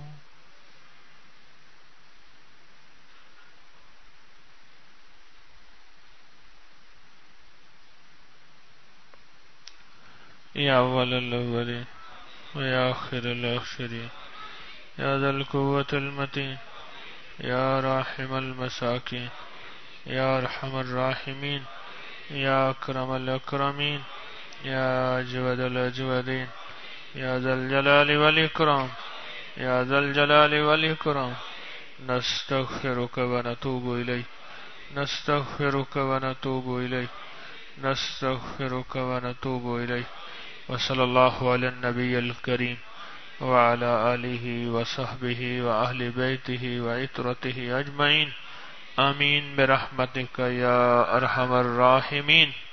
يا أول الأولين ويا آخر الآخرين يا ذا القوة المتين يا راحم المساكين يا أرحم الراحمين يا أكرم الأكرمين يا أجود الأجودين يا ذا الجلال والإكرام يا ذا الجلال والإكرام. نستغفرك ونتوب إليك نستغفرك ونتوب إليك نستغفرك ونتوب إليك. وصلى الله على النبي الكريم وعلى آله وصحبه وأهل بيته وعترته أجمعين. آمين برحمتك يا أرحم الراحمين.